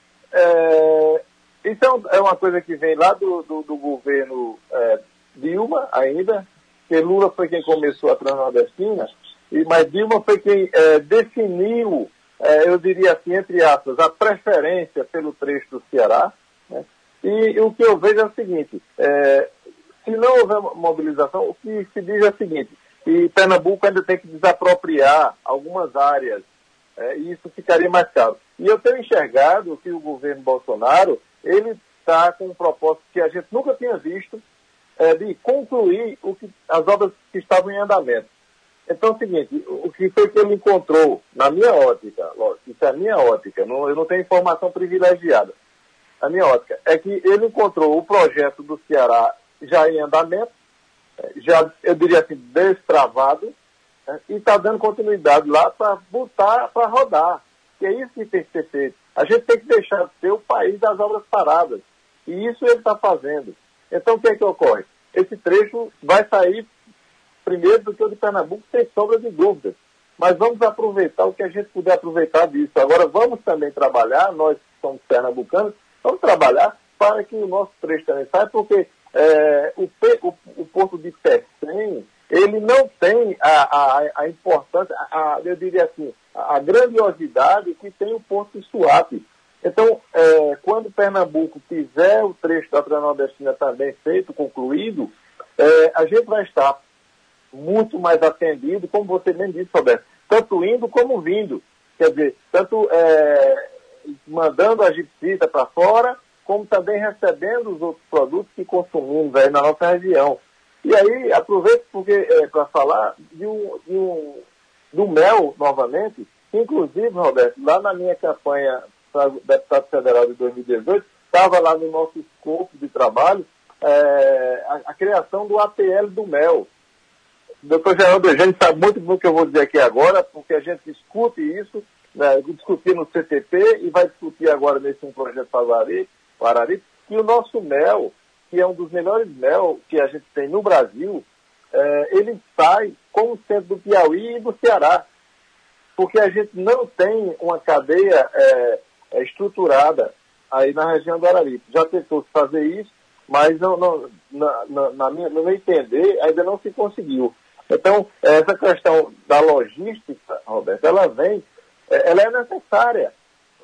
é, isso é uma coisa que vem lá do, do, do governo é, Dilma ainda, que Lula foi quem começou a Transnordestina, e, mas Dilma foi quem é, definiu, é, eu diria assim, entre aspas, a preferência pelo trecho do Ceará, né? E o que eu vejo é o seguinte, é, se não houver mobilização, o que se diz é o seguinte, e Pernambuco ainda tem que desapropriar algumas áreas, é, e isso ficaria mais caro. E eu tenho enxergado que o governo Bolsonaro, ele está com um propósito que a gente nunca tinha visto, é, de concluir o que, as obras que estavam em andamento. Então é o seguinte, o que foi que ele encontrou, na minha ótica, lógico, isso é a minha ótica, não, eu não tenho informação privilegiada, a minha ótica é que ele encontrou o projeto do Ceará já em andamento, já, eu diria assim, destravado, né, e está dando continuidade lá para botar, para rodar. E é isso que tem que ser feito. A gente tem que deixar de ser o país das obras paradas. E isso ele está fazendo. Então, o que é que ocorre? Esse trecho vai sair primeiro do que o de Pernambuco, sem sombra de dúvidas. Mas vamos aproveitar o que a gente puder aproveitar disso. Agora, vamos também trabalhar, nós que somos pernambucanos, vamos trabalhar para que o nosso trecho também saia, porque é, o, o, o porto de Pecém, ele não tem a, a, a importância, a, eu diria assim, a, a grandiosidade que tem o porto de Suape. Então, é, quando Pernambuco tiver o trecho da Transnordestina também feito, concluído, é, a gente vai estar muito mais atendido, como você mesmo disse, Roberto, tanto indo como vindo. Quer dizer, tanto é, mandando a gipsita para fora, como também recebendo os outros produtos que consumimos aí na nossa região. E aí, aproveito porque é, para falar de um, de um, do mel, novamente, que inclusive, Roberto, lá na minha campanha para deputado federal de dois mil e dezoito, estava lá no nosso escopo de trabalho é, a, a criação do A T L do mel. O doutor Geraldo Eugênio sabe muito do que eu vou dizer aqui agora, porque a gente discute isso, né, discutir no C T P e vai discutir agora nesse um projeto para o Araripe, e o nosso mel, que é um dos melhores mel que a gente tem no Brasil, é, ele sai como centro do Piauí e do Ceará, porque a gente não tem uma cadeia é, é, estruturada aí na região do Araripe. Já tentou fazer isso, mas não, não, na, na, na minha, no meu entender ainda não se conseguiu. Então, essa questão da logística, Roberto, ela vem, ela é necessária.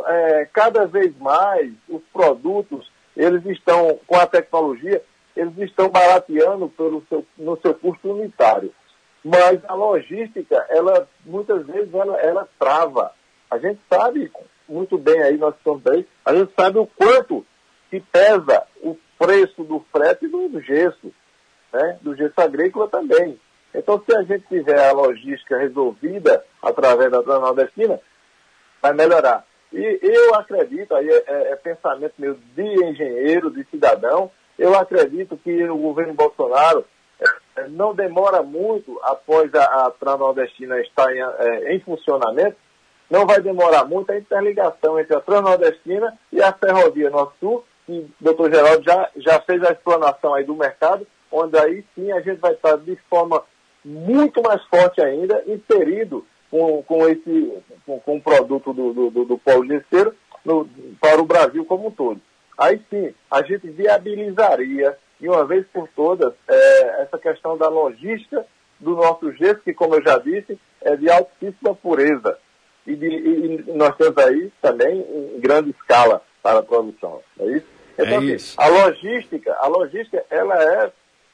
É, cada vez mais os produtos, eles estão, com a tecnologia, eles estão barateando pelo seu, no seu custo unitário. Mas a logística, ela, muitas vezes, ela, ela trava. A gente sabe muito bem aí, nós estamos aí, a gente sabe o quanto que pesa o preço do frete e do, do gesso, né? Do gesso agrícola também. Então, se a gente tiver a logística resolvida através da Transnordestina, vai melhorar. E eu acredito, aí é, é, é pensamento meu de engenheiro, de cidadão, eu acredito que o governo Bolsonaro é, não demora muito após a, a Transnordestina estar em, é, em funcionamento, não vai demorar muito a interligação entre a Transnordestina e a Ferrovia Norte-Sul, que o doutor Geraldo já, já fez a explanação aí do mercado, onde aí sim a gente vai estar de forma muito mais forte ainda, inserido com, com esse com, com o produto do, do, do polo gesseiro para o Brasil como um todo. Aí sim, a gente viabilizaria, de uma vez por todas, é, essa questão da logística do nosso gesso, que, como eu já disse, é de altíssima pureza. E, de, e nós temos aí também em grande escala para a produção. É isso? Então, é isso. Assim, a logística, a logística, ela é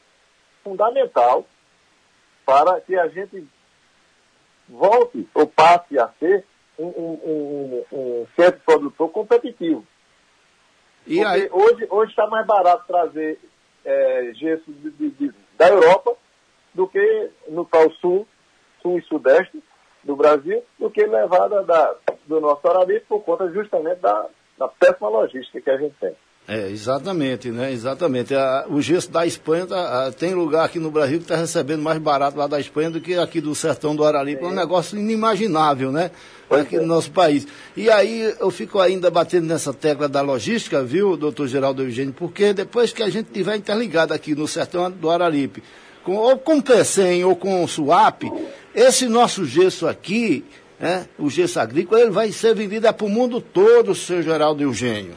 fundamental para que a gente volte ou passe a ser um, um, um, um centro produtor competitivo. E Porque aí? hoje hoje está mais barato trazer é, gesso de, de, de, da Europa do que no tal sul, sul e sudeste do Brasil, do que levada da, do nosso Araripe por conta justamente da, da péssima logística que a gente tem. É, exatamente, né? Exatamente. A, o gesso da Espanha, tá, a, tem lugar aqui no Brasil que está recebendo mais barato lá da Espanha do que aqui do sertão do Araripe. Sim. É um negócio inimaginável, né? Pois aqui é. No nosso país. E aí eu fico ainda batendo nessa tecla da logística, viu, doutor Geraldo Eugênio? Porque depois que a gente tiver interligado aqui no sertão do Araripe, com, ou com Pecém ou com Suape, esse nosso gesso aqui, né, o gesso agrícola, ele vai ser vendido para o mundo todo, seu Geraldo Eugênio.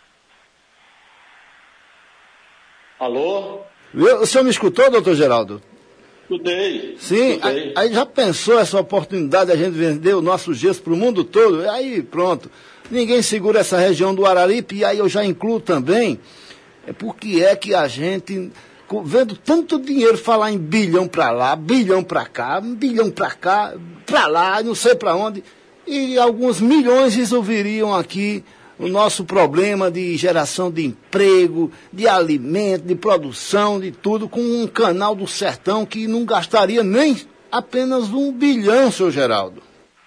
Alô? O senhor me escutou, doutor Geraldo? Escutei. Sim, escutei. Aí já pensou essa oportunidade de a gente vender o nosso gesso para o mundo todo? Aí pronto, ninguém segura essa região do Araripe, e aí eu já incluo também, é porque é que a gente vendo tanto dinheiro falar em bilhão para lá, bilhão para cá, bilhão para cá, para lá, não sei para onde, e alguns milhões resolveriam aqui o nosso problema de geração de emprego, de alimento, de produção, de tudo, com um canal do sertão que não gastaria nem apenas um bilhão, seu Geraldo.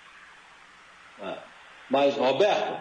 Mas, Roberto...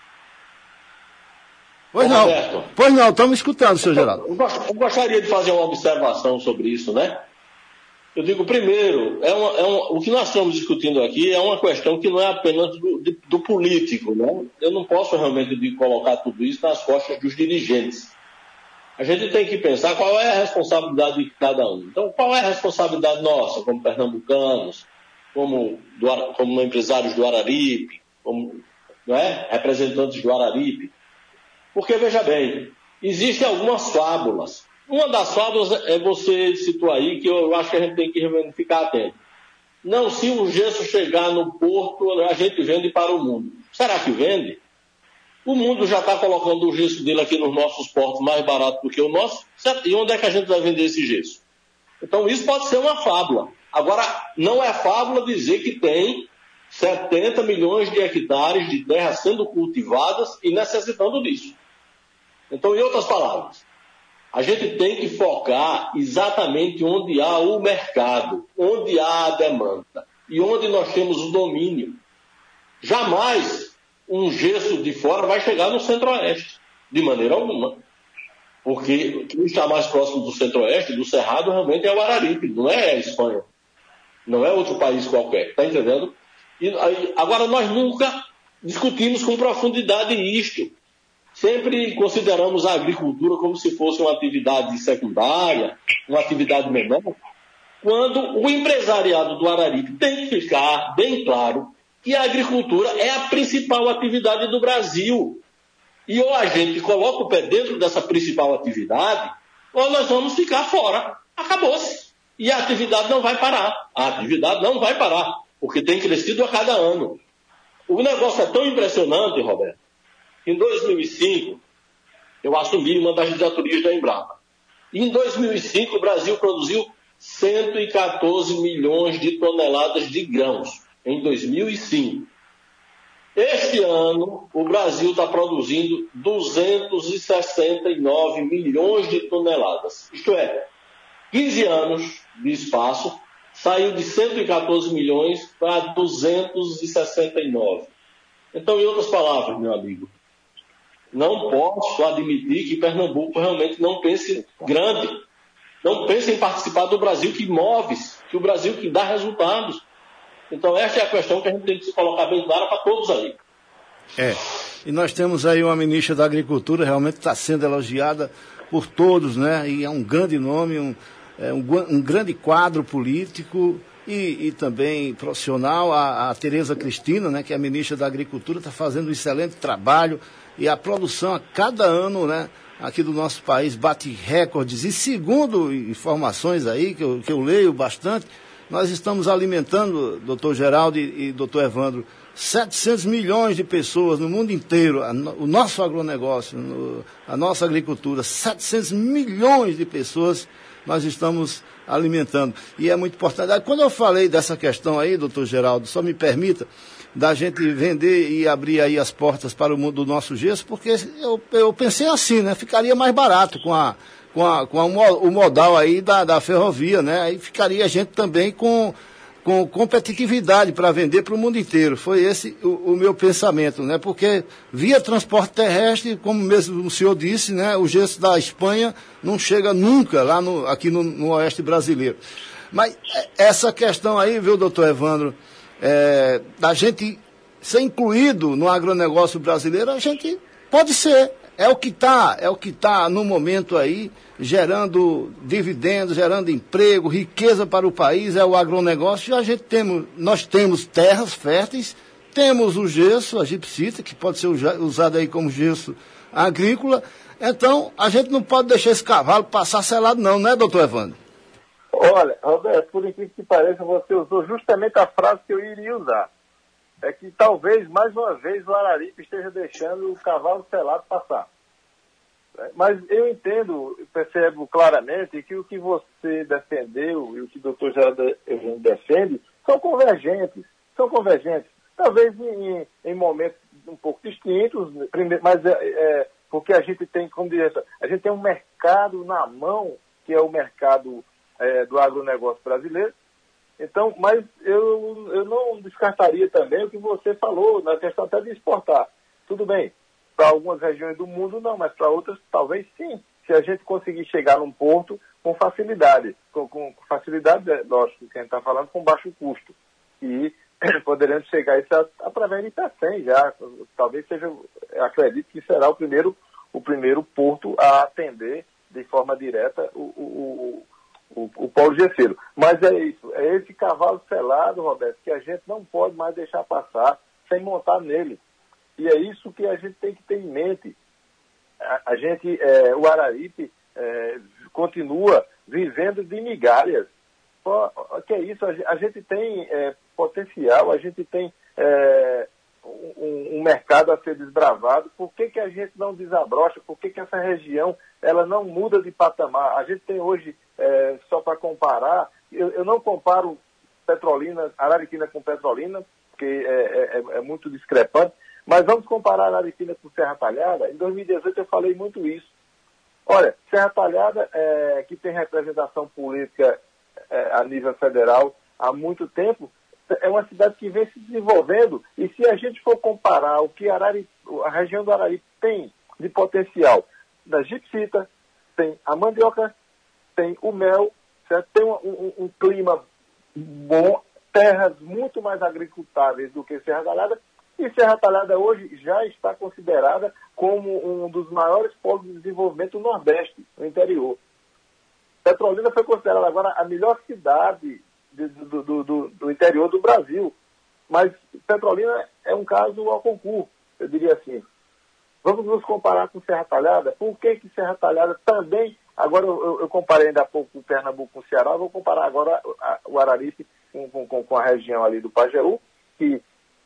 Pois Ô, não, Roberto, pois não, estamos escutando, seu Geraldo. Eu gostaria de fazer uma observação sobre isso, né? Eu digo, primeiro, é uma, é uma, o que nós estamos discutindo aqui é uma questão que não é apenas do, de, do político, né? Eu não posso realmente de colocar tudo isso nas costas dos dirigentes. A gente tem que pensar qual é a responsabilidade de cada um. Então, qual é a responsabilidade nossa, como pernambucanos, como, do, como empresários do Araripe, como, não é? Representantes do Araripe? Porque, veja bem, existem algumas fábulas. Uma das fábulas é você citou aí, que eu acho que a gente tem que ficar atento. Não, se o gesso chegar no porto, a gente vende para o mundo. Será que vende? O mundo já está colocando o gesso dele aqui nos nossos portos mais barato do que o nosso. Certo? E onde é que a gente vai vender esse gesso? Então, isso pode ser uma fábula. Agora, não é fábula dizer que tem setenta milhões de hectares de terra sendo cultivadas e necessitando disso. Então, em outras palavras, a gente tem que focar exatamente onde há o mercado, onde há a demanda e onde nós temos o domínio. Jamais um gesso de fora vai chegar no Centro-Oeste, de maneira alguma. Porque quem está mais próximo do Centro-Oeste, do Cerrado, realmente é o Araripe, não é a Espanha. Não é outro país qualquer, está entendendo? E, aí, agora, nós nunca discutimos com profundidade isto. Sempre consideramos a agricultura como se fosse uma atividade secundária, uma atividade menor, quando o empresariado do Araripe tem que ficar bem claro que a agricultura é a principal atividade do Brasil. E ou a gente coloca o pé dentro dessa principal atividade, ou nós vamos ficar fora. Acabou-se. E a atividade não vai parar. A atividade não vai parar, porque tem crescido a cada ano. O negócio é tão impressionante, Roberto, que em dois mil e cinco eu assumi uma das diretorias da Embrapa. E em dois mil e cinco o Brasil produziu cento e quatorze milhões de toneladas de grãos. Em dois mil e cinco. Este ano, o Brasil está produzindo duzentos e sessenta e nove milhões de toneladas. Isto é, quinze anos de espaço, saiu de cento e quatorze milhões para duzentos e sessenta e nove. Então, em outras palavras, meu amigo, não posso admitir que Pernambuco realmente não pense grande. Não pense em participar do Brasil que move, que o Brasil que dá resultados. Então, essa é a questão que a gente tem que se colocar bem clara para todos aí. É, e nós temos aí uma ministra da Agricultura, realmente está sendo elogiada por todos, né? E é um grande nome, um, é um, um grande quadro político e, e também profissional. A, a Tereza Cristina, né, que é a ministra da Agricultura, está fazendo um excelente trabalho. E a produção a cada ano, né, aqui do nosso país bate recordes. E segundo informações aí, que eu, que eu leio bastante, nós estamos alimentando, doutor Geraldo e, e doutor Evandro, setecentos milhões de pessoas no mundo inteiro, a, o nosso agronegócio, no, a nossa agricultura, setecentos milhões de pessoas nós estamos alimentando. E é muito importante. Quando eu falei dessa questão aí, doutor Geraldo, só me permita, da gente vender e abrir aí as portas para o mundo do nosso gesso, porque eu, eu pensei assim, né? Ficaria mais barato com a com, a, com a, o modal aí da, da ferrovia, né? Aí ficaria a gente também com, com competitividade para vender para o mundo inteiro. Foi esse o, o meu pensamento, né? Porque via transporte terrestre, como mesmo o senhor disse, né? O gesso da Espanha não chega nunca lá no, aqui no, no oeste brasileiro. Mas essa questão aí, viu, doutor Evandro, é, da gente ser incluído no agronegócio brasileiro, a gente pode ser. É o que está, é o que está no momento aí, gerando dividendos, gerando emprego, riqueza para o país, é o agronegócio. E a gente temos, nós temos terras férteis, temos o gesso, a gipsita, que pode ser usado aí como gesso agrícola. Então, a gente não pode deixar esse cavalo passar selado não, né, doutor Evandro? Olha, Roberto, por incrível que pareça, você usou justamente a frase que eu iria usar. É que talvez, mais uma vez, o Araripe esteja deixando o cavalo selado passar. Mas eu entendo, percebo claramente que o que você defendeu e o que o doutor Geraldo Eugênio defende são convergentes, são convergentes. Talvez em, em momentos um pouco distintos, mas é, é, porque a gente tem, como dizer, a gente tem um mercado na mão, que é o mercado é, do agronegócio brasileiro. Então, mas eu, eu não descartaria também o que você falou, na questão até de exportar. Tudo bem, para algumas regiões do mundo não, mas para outras talvez sim, se a gente conseguir chegar num porto com facilidade. Com, com facilidade, é, lógico, que a gente está falando com baixo custo. E poderemos chegar a isso através de Itacém já. Talvez seja, acredito que será o primeiro, o primeiro porto a atender de forma direta o, o, o, o, o polo gesseiro. Mas é isso, é esse cavalo selado, Roberto, que a gente não pode mais deixar passar sem montar nele. E é isso que a gente tem que ter em mente. A, a gente, é, o Araripe é, continua vivendo de migalhas. Só, que é isso, a, a gente tem é, potencial, a gente tem é, um, um mercado a ser desbravado. Por que, que a gente não desabrocha? Por que, que essa região ela não muda de patamar? A gente tem hoje, é, só para comparar, eu, eu não comparo Petrolina, Arariquina com Petrolina, porque é, é, é muito discrepante. Mas vamos comparar a Arariquina com Serra Talhada. Em dois mil e dezoito eu falei muito isso. Olha, Serra Talhada, é, que tem representação política é, a nível federal há muito tempo, é uma cidade que vem se desenvolvendo. E se a gente for comparar o que a, Arari, a região do Araripe tem de potencial, da gipsita, tem a mandioca, tem o mel, certo? Tem um, um, um clima bom, terras muito mais agricultáveis do que Serra Talhada. E Serra Talhada hoje já está considerada como um dos maiores polos de desenvolvimento do Nordeste, no interior. Petrolina foi considerada agora a melhor cidade de, do, do, do, do interior do Brasil. Mas Petrolina é um caso ao concurso, eu diria assim. Vamos nos comparar com Serra Talhada. Por que que Serra Talhada também... Agora eu, eu comparei ainda há pouco o Pernambuco com o Ceará, vou comparar agora a, o Araripe com, com, com a região ali do Pajeú, que...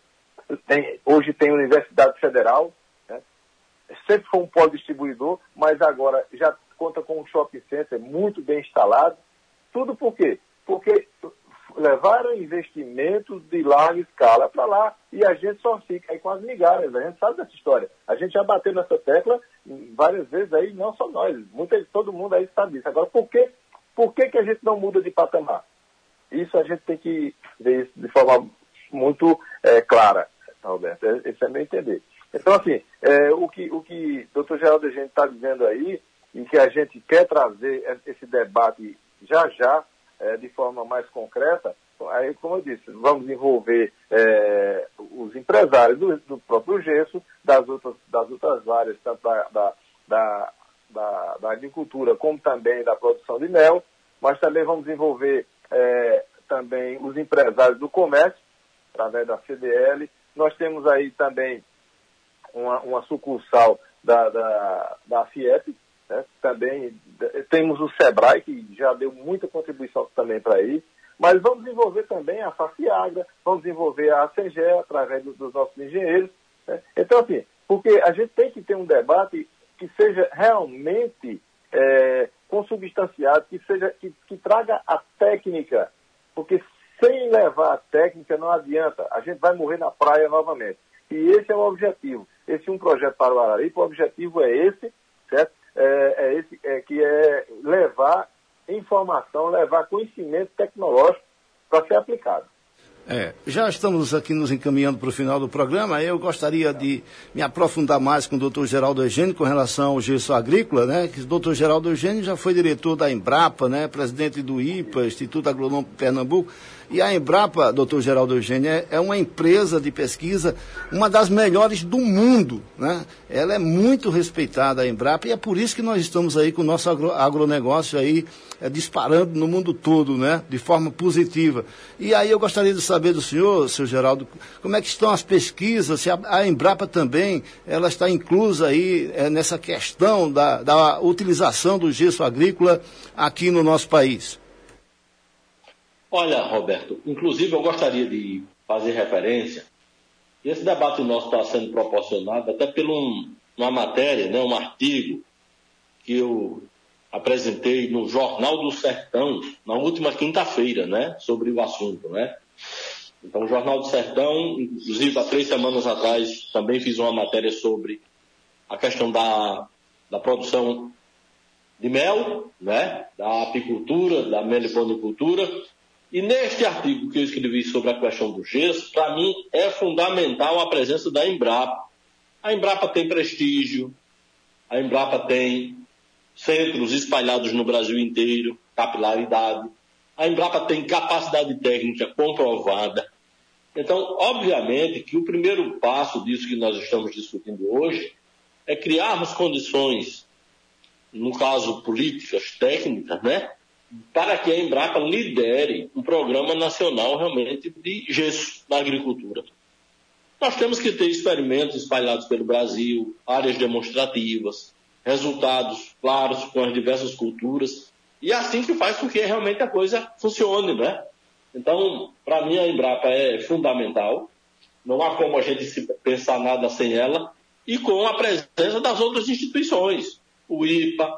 Tem, hoje tem Universidade Federal, né? Sempre foi um polo distribuidor, mas agora já conta com um shopping center muito bem instalado. Tudo por quê? Porque levaram investimentos de larga escala para lá e a gente só fica aí com as migalhas. A gente sabe dessa história. A gente já bateu nessa tecla várias vezes aí, não só nós, muita, todo mundo aí sabe disso. Agora, por quê? Por que que a gente não muda de patamar? Isso a gente tem que ver isso de forma muito é, clara, Roberto. Esse é meu entender. Então, assim, é, o que o que o doutor Geraldo Eugênio está dizendo aí, em que a gente quer trazer esse debate já já, é, de forma mais concreta, aí, como eu disse, vamos envolver é, os empresários do, do próprio gesso, das outras, das outras áreas, tanto da, da, da, da, da agricultura como também da produção de mel, mas também vamos envolver é, também os empresários do comércio, através da C D L. Nós temos aí também uma, uma sucursal da, da, da FIEP, né? Também temos o SEBRAE, que já deu muita contribuição também para isso, mas vamos desenvolver também a FACIAGRA, vamos desenvolver a ACENGE através do, dos nossos engenheiros, né? Então, assim, porque a gente tem que ter um debate que seja realmente é, consubstanciado, que, seja, que, que traga a técnica, porque sem levar a técnica não adianta, a gente vai morrer na praia novamente. E esse é o objetivo. Esse é um projeto para o Araripe, o objetivo é esse, certo? É, é esse é, que é levar informação, levar conhecimento tecnológico para ser aplicado. É, já estamos aqui nos encaminhando para o final do programa. Eu gostaria de me aprofundar mais com o doutor Geraldo Eugênio com relação ao gesso agrícola, né? Que o doutor Geraldo Eugênio já foi diretor da Embrapa, né? Presidente do I P A, Instituto Agronômico de Pernambuco. E a Embrapa, doutor Geraldo Eugênio, é, é uma empresa de pesquisa, uma das melhores do mundo, né? Ela é muito respeitada, a Embrapa, e é por isso que nós estamos aí com o nosso agro, agronegócio aí é, disparando no mundo todo, né? De forma positiva. E aí eu gostaria de saber do senhor, seu Geraldo, como é que estão as pesquisas, se a, a Embrapa também, ela está inclusa aí é, nessa questão da, da utilização do gesso agrícola aqui no nosso país. Olha, Roberto, inclusive eu gostaria de fazer referência, e esse debate nosso está sendo proporcionado até por um, uma matéria, né, um artigo que eu apresentei no Jornal do Sertão, na última quinta-feira, né, sobre o assunto, né. Então, o Jornal do Sertão, inclusive há três semanas atrás, também fiz uma matéria sobre a questão da, da produção de mel, né, da apicultura, da meliponicultura. E neste artigo que eu escrevi sobre a questão do gesso, para mim é fundamental a presença da Embrapa. A Embrapa tem prestígio, a Embrapa tem centros espalhados no Brasil inteiro, capilaridade. A Embrapa tem capacidade técnica comprovada. Então, obviamente, que o primeiro passo disso que nós estamos discutindo hoje é criarmos condições, no caso políticas, técnicas, né, para que a Embrapa lidere um programa nacional realmente de gesso na agricultura. Nós temos que ter experimentos espalhados pelo Brasil, áreas demonstrativas, resultados claros com as diversas culturas, e assim que faz com que realmente a coisa funcione, né? Então, para mim, a Embrapa é fundamental, não há como a gente se pensar nada sem ela, e com a presença das outras instituições, o I P A,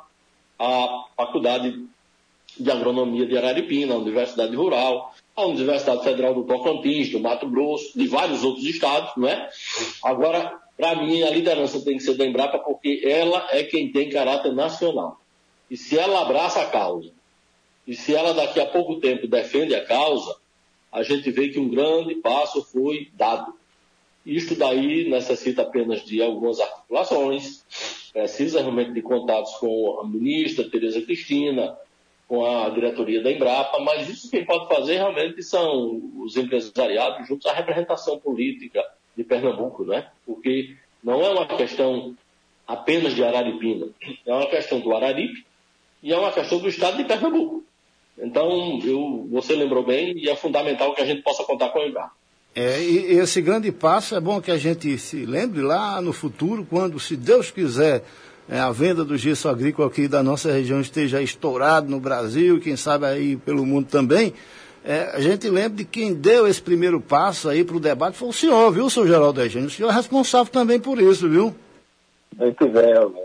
a Faculdade de Agronomia de Araripina, a Universidade Rural, a Universidade Federal do Tocantins, do Mato Grosso, de vários outros estados, não é? Agora, para mim, a liderança tem que ser da Embrapa, porque ela é quem tem caráter nacional. E se ela abraça a causa, e se ela daqui a pouco tempo defende a causa, a gente vê que um grande passo foi dado. Isto daí necessita apenas de algumas articulações, precisa realmente de contatos com a ministra Tereza Cristina, com a diretoria da Embrapa, mas isso quem pode fazer realmente são os empresariados junto à representação política de Pernambuco, né? Porque não é uma questão apenas de Araripina, é uma questão do Araripe e é uma questão do estado de Pernambuco. Então, eu, você lembrou bem, e é fundamental que a gente possa contar com a Embrapa. É, e esse grande passo é bom que a gente se lembre lá no futuro, quando, se Deus quiser, é, a venda do gesso agrícola aqui da nossa região esteja estourado no Brasil, quem sabe aí pelo mundo também, é, a gente lembra de quem deu esse primeiro passo aí para o debate foi o senhor, viu, senhor Geraldo Egênio? O senhor é responsável também por isso, viu? Muito bem, Alberto.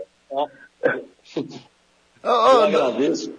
Oh, oh, eu agradeço.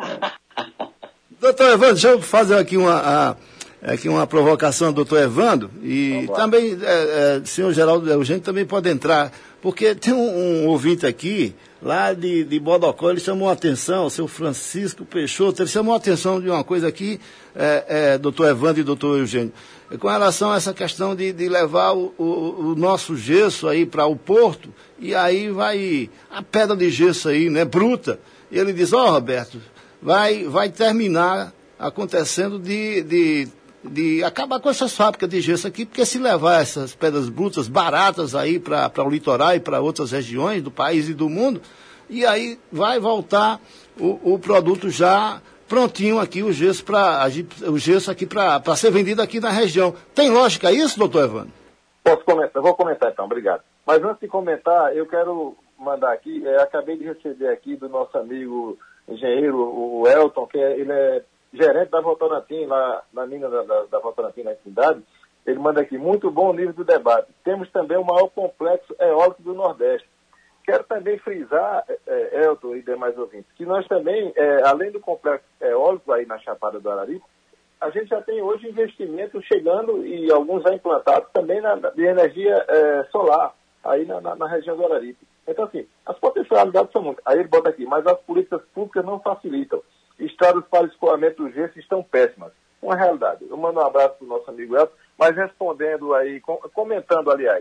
Doutor Evandro, deixa eu fazer aqui uma, a, aqui uma provocação ao doutor Evandro, e também, é, é, senhor Geraldo Eugênio também pode entrar, porque tem um, um ouvinte aqui, lá de, de Bodocó, ele chamou a atenção, o seu Francisco Peixoto, ele chamou a atenção de uma coisa aqui, é, é, doutor Evandro e doutor Eugênio, com relação a essa questão de, de levar o, o, o nosso gesso aí para o porto, e aí vai a pedra de gesso aí, né, bruta, e ele diz, ó, oh, Roberto, vai, vai terminar acontecendo de, de, de acabar com essas fábricas de gesso aqui, porque se levar essas pedras brutas baratas aí para o litoral e para outras regiões do país e do mundo, e aí vai voltar o, o produto já prontinho aqui, o gesso, pra, o gesso aqui para ser vendido aqui na região. Tem lógica isso, doutor Evandro? Posso comentar? Vou comentar então, obrigado. Mas antes de comentar, eu quero mandar aqui, é, acabei de receber aqui do nosso amigo engenheiro, o Elton, que é, ele é gerente da Votorantim, lá na mina da, da, da Votorantim, na entidade. Ele manda aqui, muito bom o nível do debate. Temos também o maior complexo eólico do Nordeste. Quero também frisar, é, Elton e demais ouvintes, que nós também, é, além do complexo eólico aí na Chapada do Araripe, a gente já tem hoje investimentos chegando e alguns já implantados também na, de energia é, solar, aí na, na, na região do Araripe. Então, assim, as potencialidades são muitas. Aí ele bota aqui, mas as políticas públicas não facilitam. Estradas para escoamento do gesso estão péssimas. Uma realidade. Eu mando um abraço para o nosso amigo Elton, mas respondendo aí, com, comentando, aliás,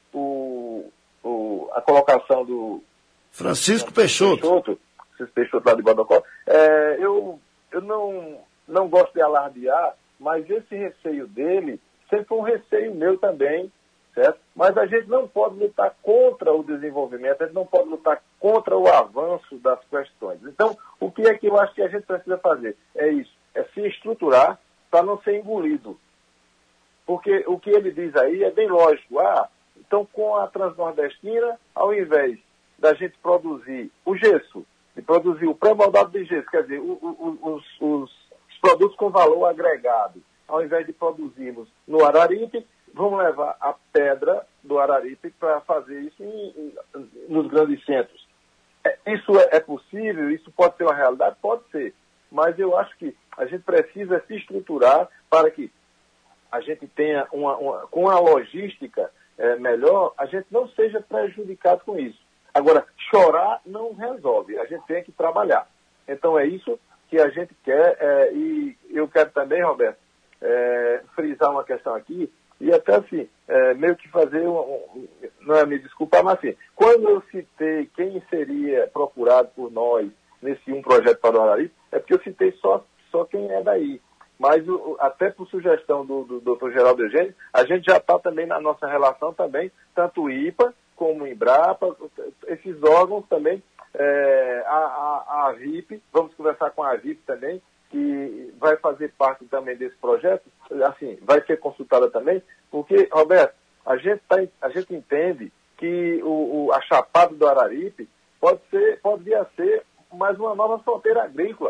o, o, a colocação do Francisco Peixoto. Peixoto, Francisco Peixoto lá de Bodocó, é, eu, eu não, não gosto de alardear, mas esse receio dele sempre foi um receio meu também, certo? Mas a gente não pode lutar contra o desenvolvimento, a gente não pode lutar contra o avanço das questões. Então, o que é que eu acho que a gente precisa fazer? É isso, é se estruturar para não ser engolido. Porque o que ele diz aí é bem lógico. Ah, então com a Transnordestina, ao invés da gente produzir o gesso, de produzir o pré-moldado de gesso, quer dizer, o, o, os, os, os produtos com valor agregado, ao invés de produzirmos no Araripe, vamos levar a pedra do Araripe para fazer isso em, em, nos grandes centros. É, isso é, é possível, isso pode ser uma realidade? Pode ser. Mas eu acho que a gente precisa se estruturar para que a gente tenha uma, uma com a logística é, melhor, a gente não seja prejudicado com isso. Agora, chorar não resolve, a gente tem que trabalhar. Então é isso que a gente quer, é, e eu quero também, Roberto, é, frisar uma questão aqui, e até assim, é, meio que fazer, um, um, não é me desculpar, mas assim, quando eu citei quem seria procurado por nós nesse um projeto para o Araripe, é porque eu citei só, só quem é daí. Mas o, até por sugestão do, do doutor Geraldo Eugênio, a gente já está também na nossa relação também, tanto o I P A como o Embrapa, esses órgãos também, é, a, a, a V I P, vamos conversar com a V I P também, que vai fazer parte também desse projeto, assim, vai ser consultada também, porque, Roberto, a gente, tá, a gente entende que o, o, a Chapada do Araripe pode ser, poderia ser mais uma nova fronteira agrícola.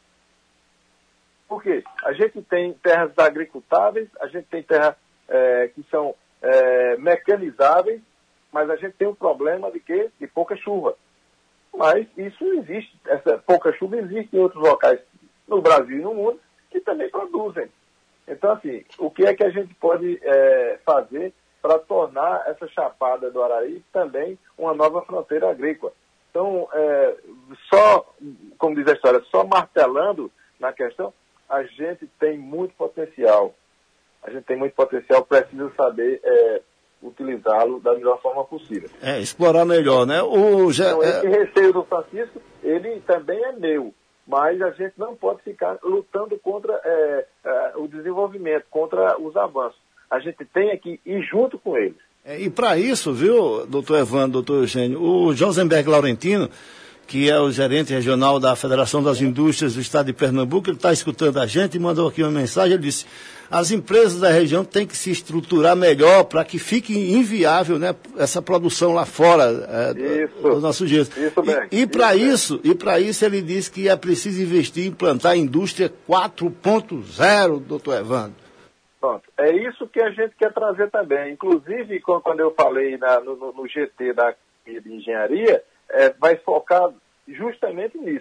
Por quê? A gente tem terras agricultáveis, a gente tem terras é, que são é, mecanizáveis, mas a gente tem um problema de quê? De pouca chuva. Mas isso existe, essa pouca chuva existe em outros locais no Brasil e no mundo que também produzem. Então, assim, o que é que a gente pode é, fazer para tornar essa Chapada do Araripe também uma nova fronteira agrícola? Então, é, só, como diz a história, só martelando na questão, a gente tem muito potencial. A gente tem muito potencial, precisa saber é, utilizá-lo da melhor forma possível. É, explorar melhor, né? O, já, então, esse é... receio do Francisco, ele também é meu, mas a gente não pode ficar lutando contra é, é, o desenvolvimento, contra os avanços. A gente tem que ir junto com eles. É, e para isso, viu, doutor Evandro, doutor Eugênio, o Josenberg Laurentino, que é o gerente regional da Federação das Indústrias do Estado de Pernambuco, ele está escutando a gente e mandou aqui uma mensagem, ele disse, as empresas da região têm que se estruturar melhor para que fique inviável, né, essa produção lá fora é, isso, dos nossos dias. Isso bem, e e para isso, isso, e para isso ele disse que é preciso investir em implantar a indústria quatro ponto zero, doutor Evandro. Pronto. É isso que a gente quer trazer também. Inclusive, quando eu falei na, no, no G T da de engenharia, é, vai focar justamente nisso.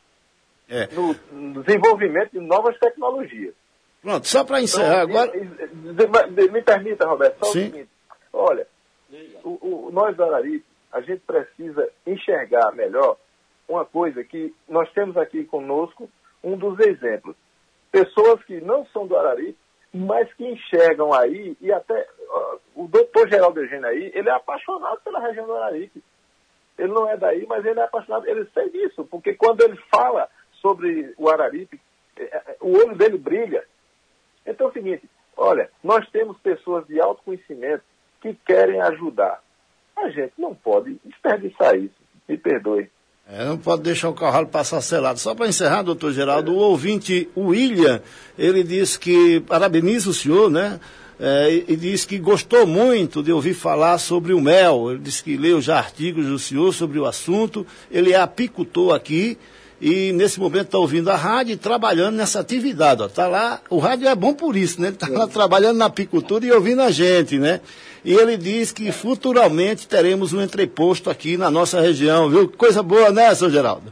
É. No, no desenvolvimento de novas tecnologias. Pronto, só para encerrar então, agora... Me, me permita, Roberto, só Sim. o seguinte. Olha, o, o, nós do Araripe, a gente precisa enxergar melhor uma coisa que nós temos aqui conosco, um dos exemplos. Pessoas que não são do Araripe, mas que enxergam aí, e até uh, o doutor Geraldo Eugênio aí, ele é apaixonado pela região do Araripe. Ele não é daí, mas ele é apaixonado, ele sei disso, porque quando ele fala sobre o Araripe, o olho dele brilha. Então é o seguinte, olha, nós temos pessoas de alto conhecimento que querem ajudar. A gente não pode desperdiçar isso, me perdoe. É, não pode deixar o cavalo passar selado. Só para encerrar, doutor Geraldo, o ouvinte, o William, ele disse que parabeniza o senhor, né? É, e diz que gostou muito de ouvir falar sobre o mel. Ele disse que leu já artigos do senhor sobre o assunto. Ele é apicultor aqui e nesse momento está ouvindo a rádio e trabalhando nessa atividade. Ó. Tá lá, o rádio é bom por isso, né? Ele está lá trabalhando na apicultura e ouvindo a gente, né? E ele diz que futuramente teremos um entreposto aqui na nossa região, viu? Coisa boa, né, seu Geraldo?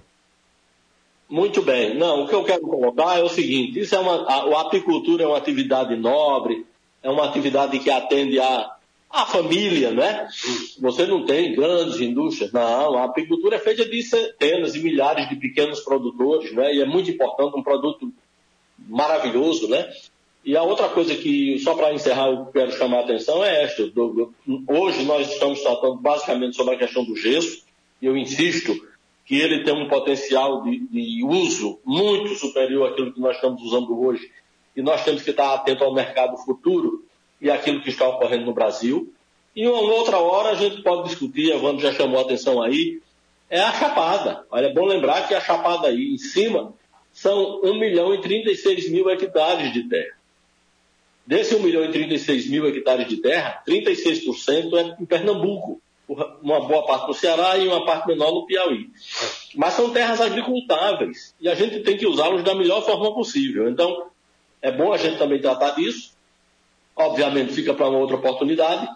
Muito bem. Não, o que eu quero colocar é o seguinte, isso é uma, a, a apicultura é uma atividade nobre, é uma atividade que atende a, a família, né? Você não tem grandes indústrias, não. A apicultura é feita de centenas e milhares de pequenos produtores, né? E é muito importante, um produto maravilhoso, né? E a outra coisa que, só para encerrar, eu quero chamar a atenção é esta. Hoje nós estamos tratando basicamente sobre a questão do gesso, e eu insisto que ele tem um potencial de, de uso muito superior àquilo que nós estamos usando hoje, e nós temos que estar atento ao mercado futuro e àquilo que está ocorrendo no Brasil. E uma outra hora a gente pode discutir, a Evandro já chamou a atenção aí, é a Chapada. Olha, é bom lembrar que a Chapada aí em cima são um milhão e trinta e seis mil hectares de terra. Desse um milhão e trinta e seis mil hectares de terra, trinta e seis por cento é em Pernambuco, uma boa parte no Ceará e uma parte menor no Piauí. Mas são terras agricultáveis e a gente tem que usá-los da melhor forma possível. Então, é bom a gente também tratar disso. Obviamente fica para uma outra oportunidade,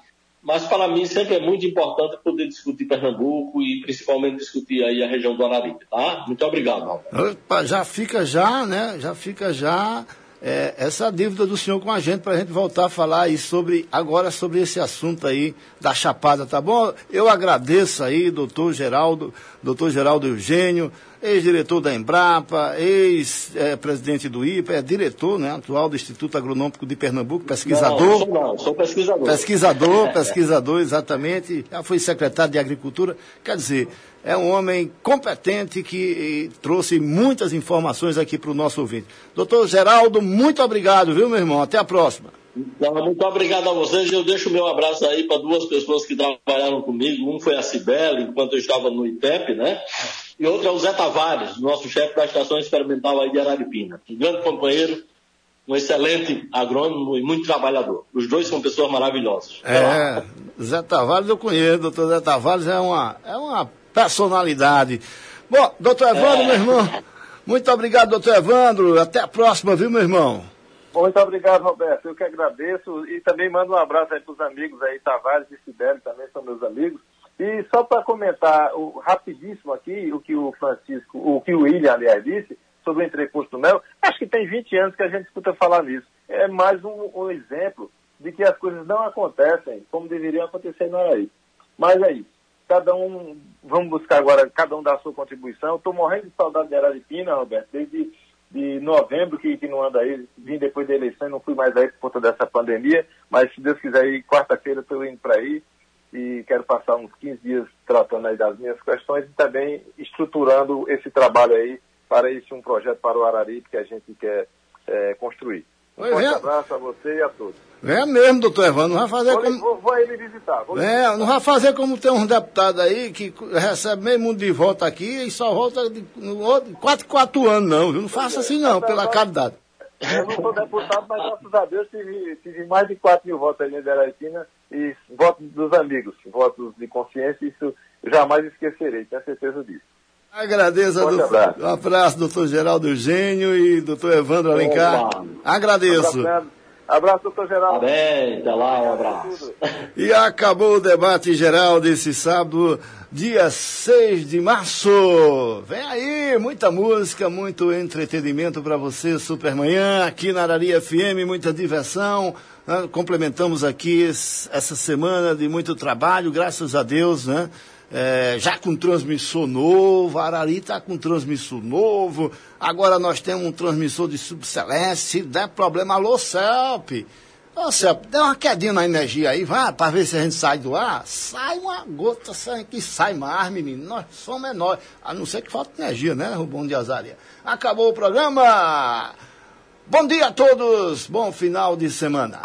mas para mim sempre é muito importante poder discutir Pernambuco e principalmente discutir aí a região do Araripe, tá? Muito obrigado. Opa, já fica já, né? Já fica já é, essa dívida do senhor com a gente para a gente voltar a falar aí sobre, agora sobre esse assunto aí da Chapada, tá bom? Eu agradeço aí, doutor Geraldo, doutor Geraldo Eugênio, ex-diretor da Embrapa, ex-presidente do I P A, é diretor, né, atual do Instituto Agronômico de Pernambuco, pesquisador. Não, sou não, sou pesquisador. Pesquisador, pesquisador, exatamente. Já foi secretário de Agricultura. Quer dizer, é um homem competente que trouxe muitas informações aqui para o nosso ouvinte. Doutor Geraldo, muito obrigado, viu, meu irmão? Até a próxima. Então, muito obrigado a vocês. Eu deixo o meu abraço aí para duas pessoas que trabalharam comigo. Um foi a Cibele, enquanto eu estava no I P E P, né? E outro é o Zé Tavares, nosso chefe da Estação Experimental aí de Araripina. Um grande companheiro, um excelente agrônomo e muito trabalhador. Os dois são pessoas maravilhosas. É, Zé Tavares eu conheço, doutor Zé Tavares é uma, é uma personalidade. Bom, doutor Evandro, é. meu irmão, muito obrigado, doutor Evandro. Até a próxima, viu, meu irmão? Muito obrigado, Roberto. Eu que agradeço e também mando um abraço aí para os amigos aí, Tavares e Cibele, também são meus amigos. E só para comentar o, rapidíssimo aqui o que o Francisco, o que o William, aliás, disse sobre o entreposto do mel, acho que tem vinte anos que a gente escuta falar nisso. É mais um, um exemplo de que as coisas não acontecem como deveriam acontecer no Araripe. Mas é isso. Cada um, vamos buscar agora, cada um dá a sua contribuição. Estou morrendo de saudade de Araripina, Roberto, desde de novembro que, que não anda aí, vim depois da eleição e não fui mais aí por conta dessa pandemia, mas se Deus quiser aí, quarta-feira estou indo para aí e quero passar uns quinze dias tratando aí das minhas questões e também estruturando esse trabalho aí para esse um projeto para o Araripe que a gente quer é, construir. Um forte abraço a você e a todos. É mesmo, doutor Evandro, não vai fazer vou, como... Vou, vou aí lhe visitar. Vou é, visitar. Não vai fazer como tem uns deputados aí que recebem meio mundo de volta aqui e só volta de, no outro, quatro, quatro anos, não, viu? Não faça assim não, pela caridade. Eu não sou deputado, mas graças a Deus tive, tive mais de quatro mil votos ali em Araripina e votos dos amigos, votos de consciência, isso eu jamais esquecerei, tenho certeza disso. Agradeço, um abraço. Um abraço, doutor Geraldo Eugênio e doutor Evandro Alencar. Agradeço. Abraço, abraço, doutor Geraldo. Bem, até lá, um abraço. E acabou o debate geral desse sábado, dia seis de março. Vem aí, muita música, muito entretenimento para você, Supermanhã, aqui na Arari F M, muita diversão. Complementamos aqui essa semana de muito trabalho, graças a Deus, né? É, já com transmissor novo, a Arari está com transmissor novo, agora nós temos um transmissor de subceleste, se der problema, alô, Celp, ô Celp, dá uma quedinha na energia aí, vai, para ver se a gente sai do ar, sai uma gota que sai mais, menino, nós somos menores, a não ser que falta energia, né, Rubão de Azaria. Acabou o programa, bom dia a todos, bom final de semana,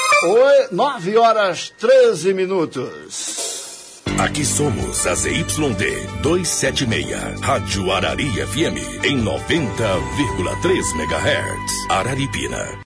Oi, nove horas treze minutos. Aqui somos a Z Y D duzentos e setenta e seis, Rádio Arari F M, em noventa vírgula três megahertz, Araripina.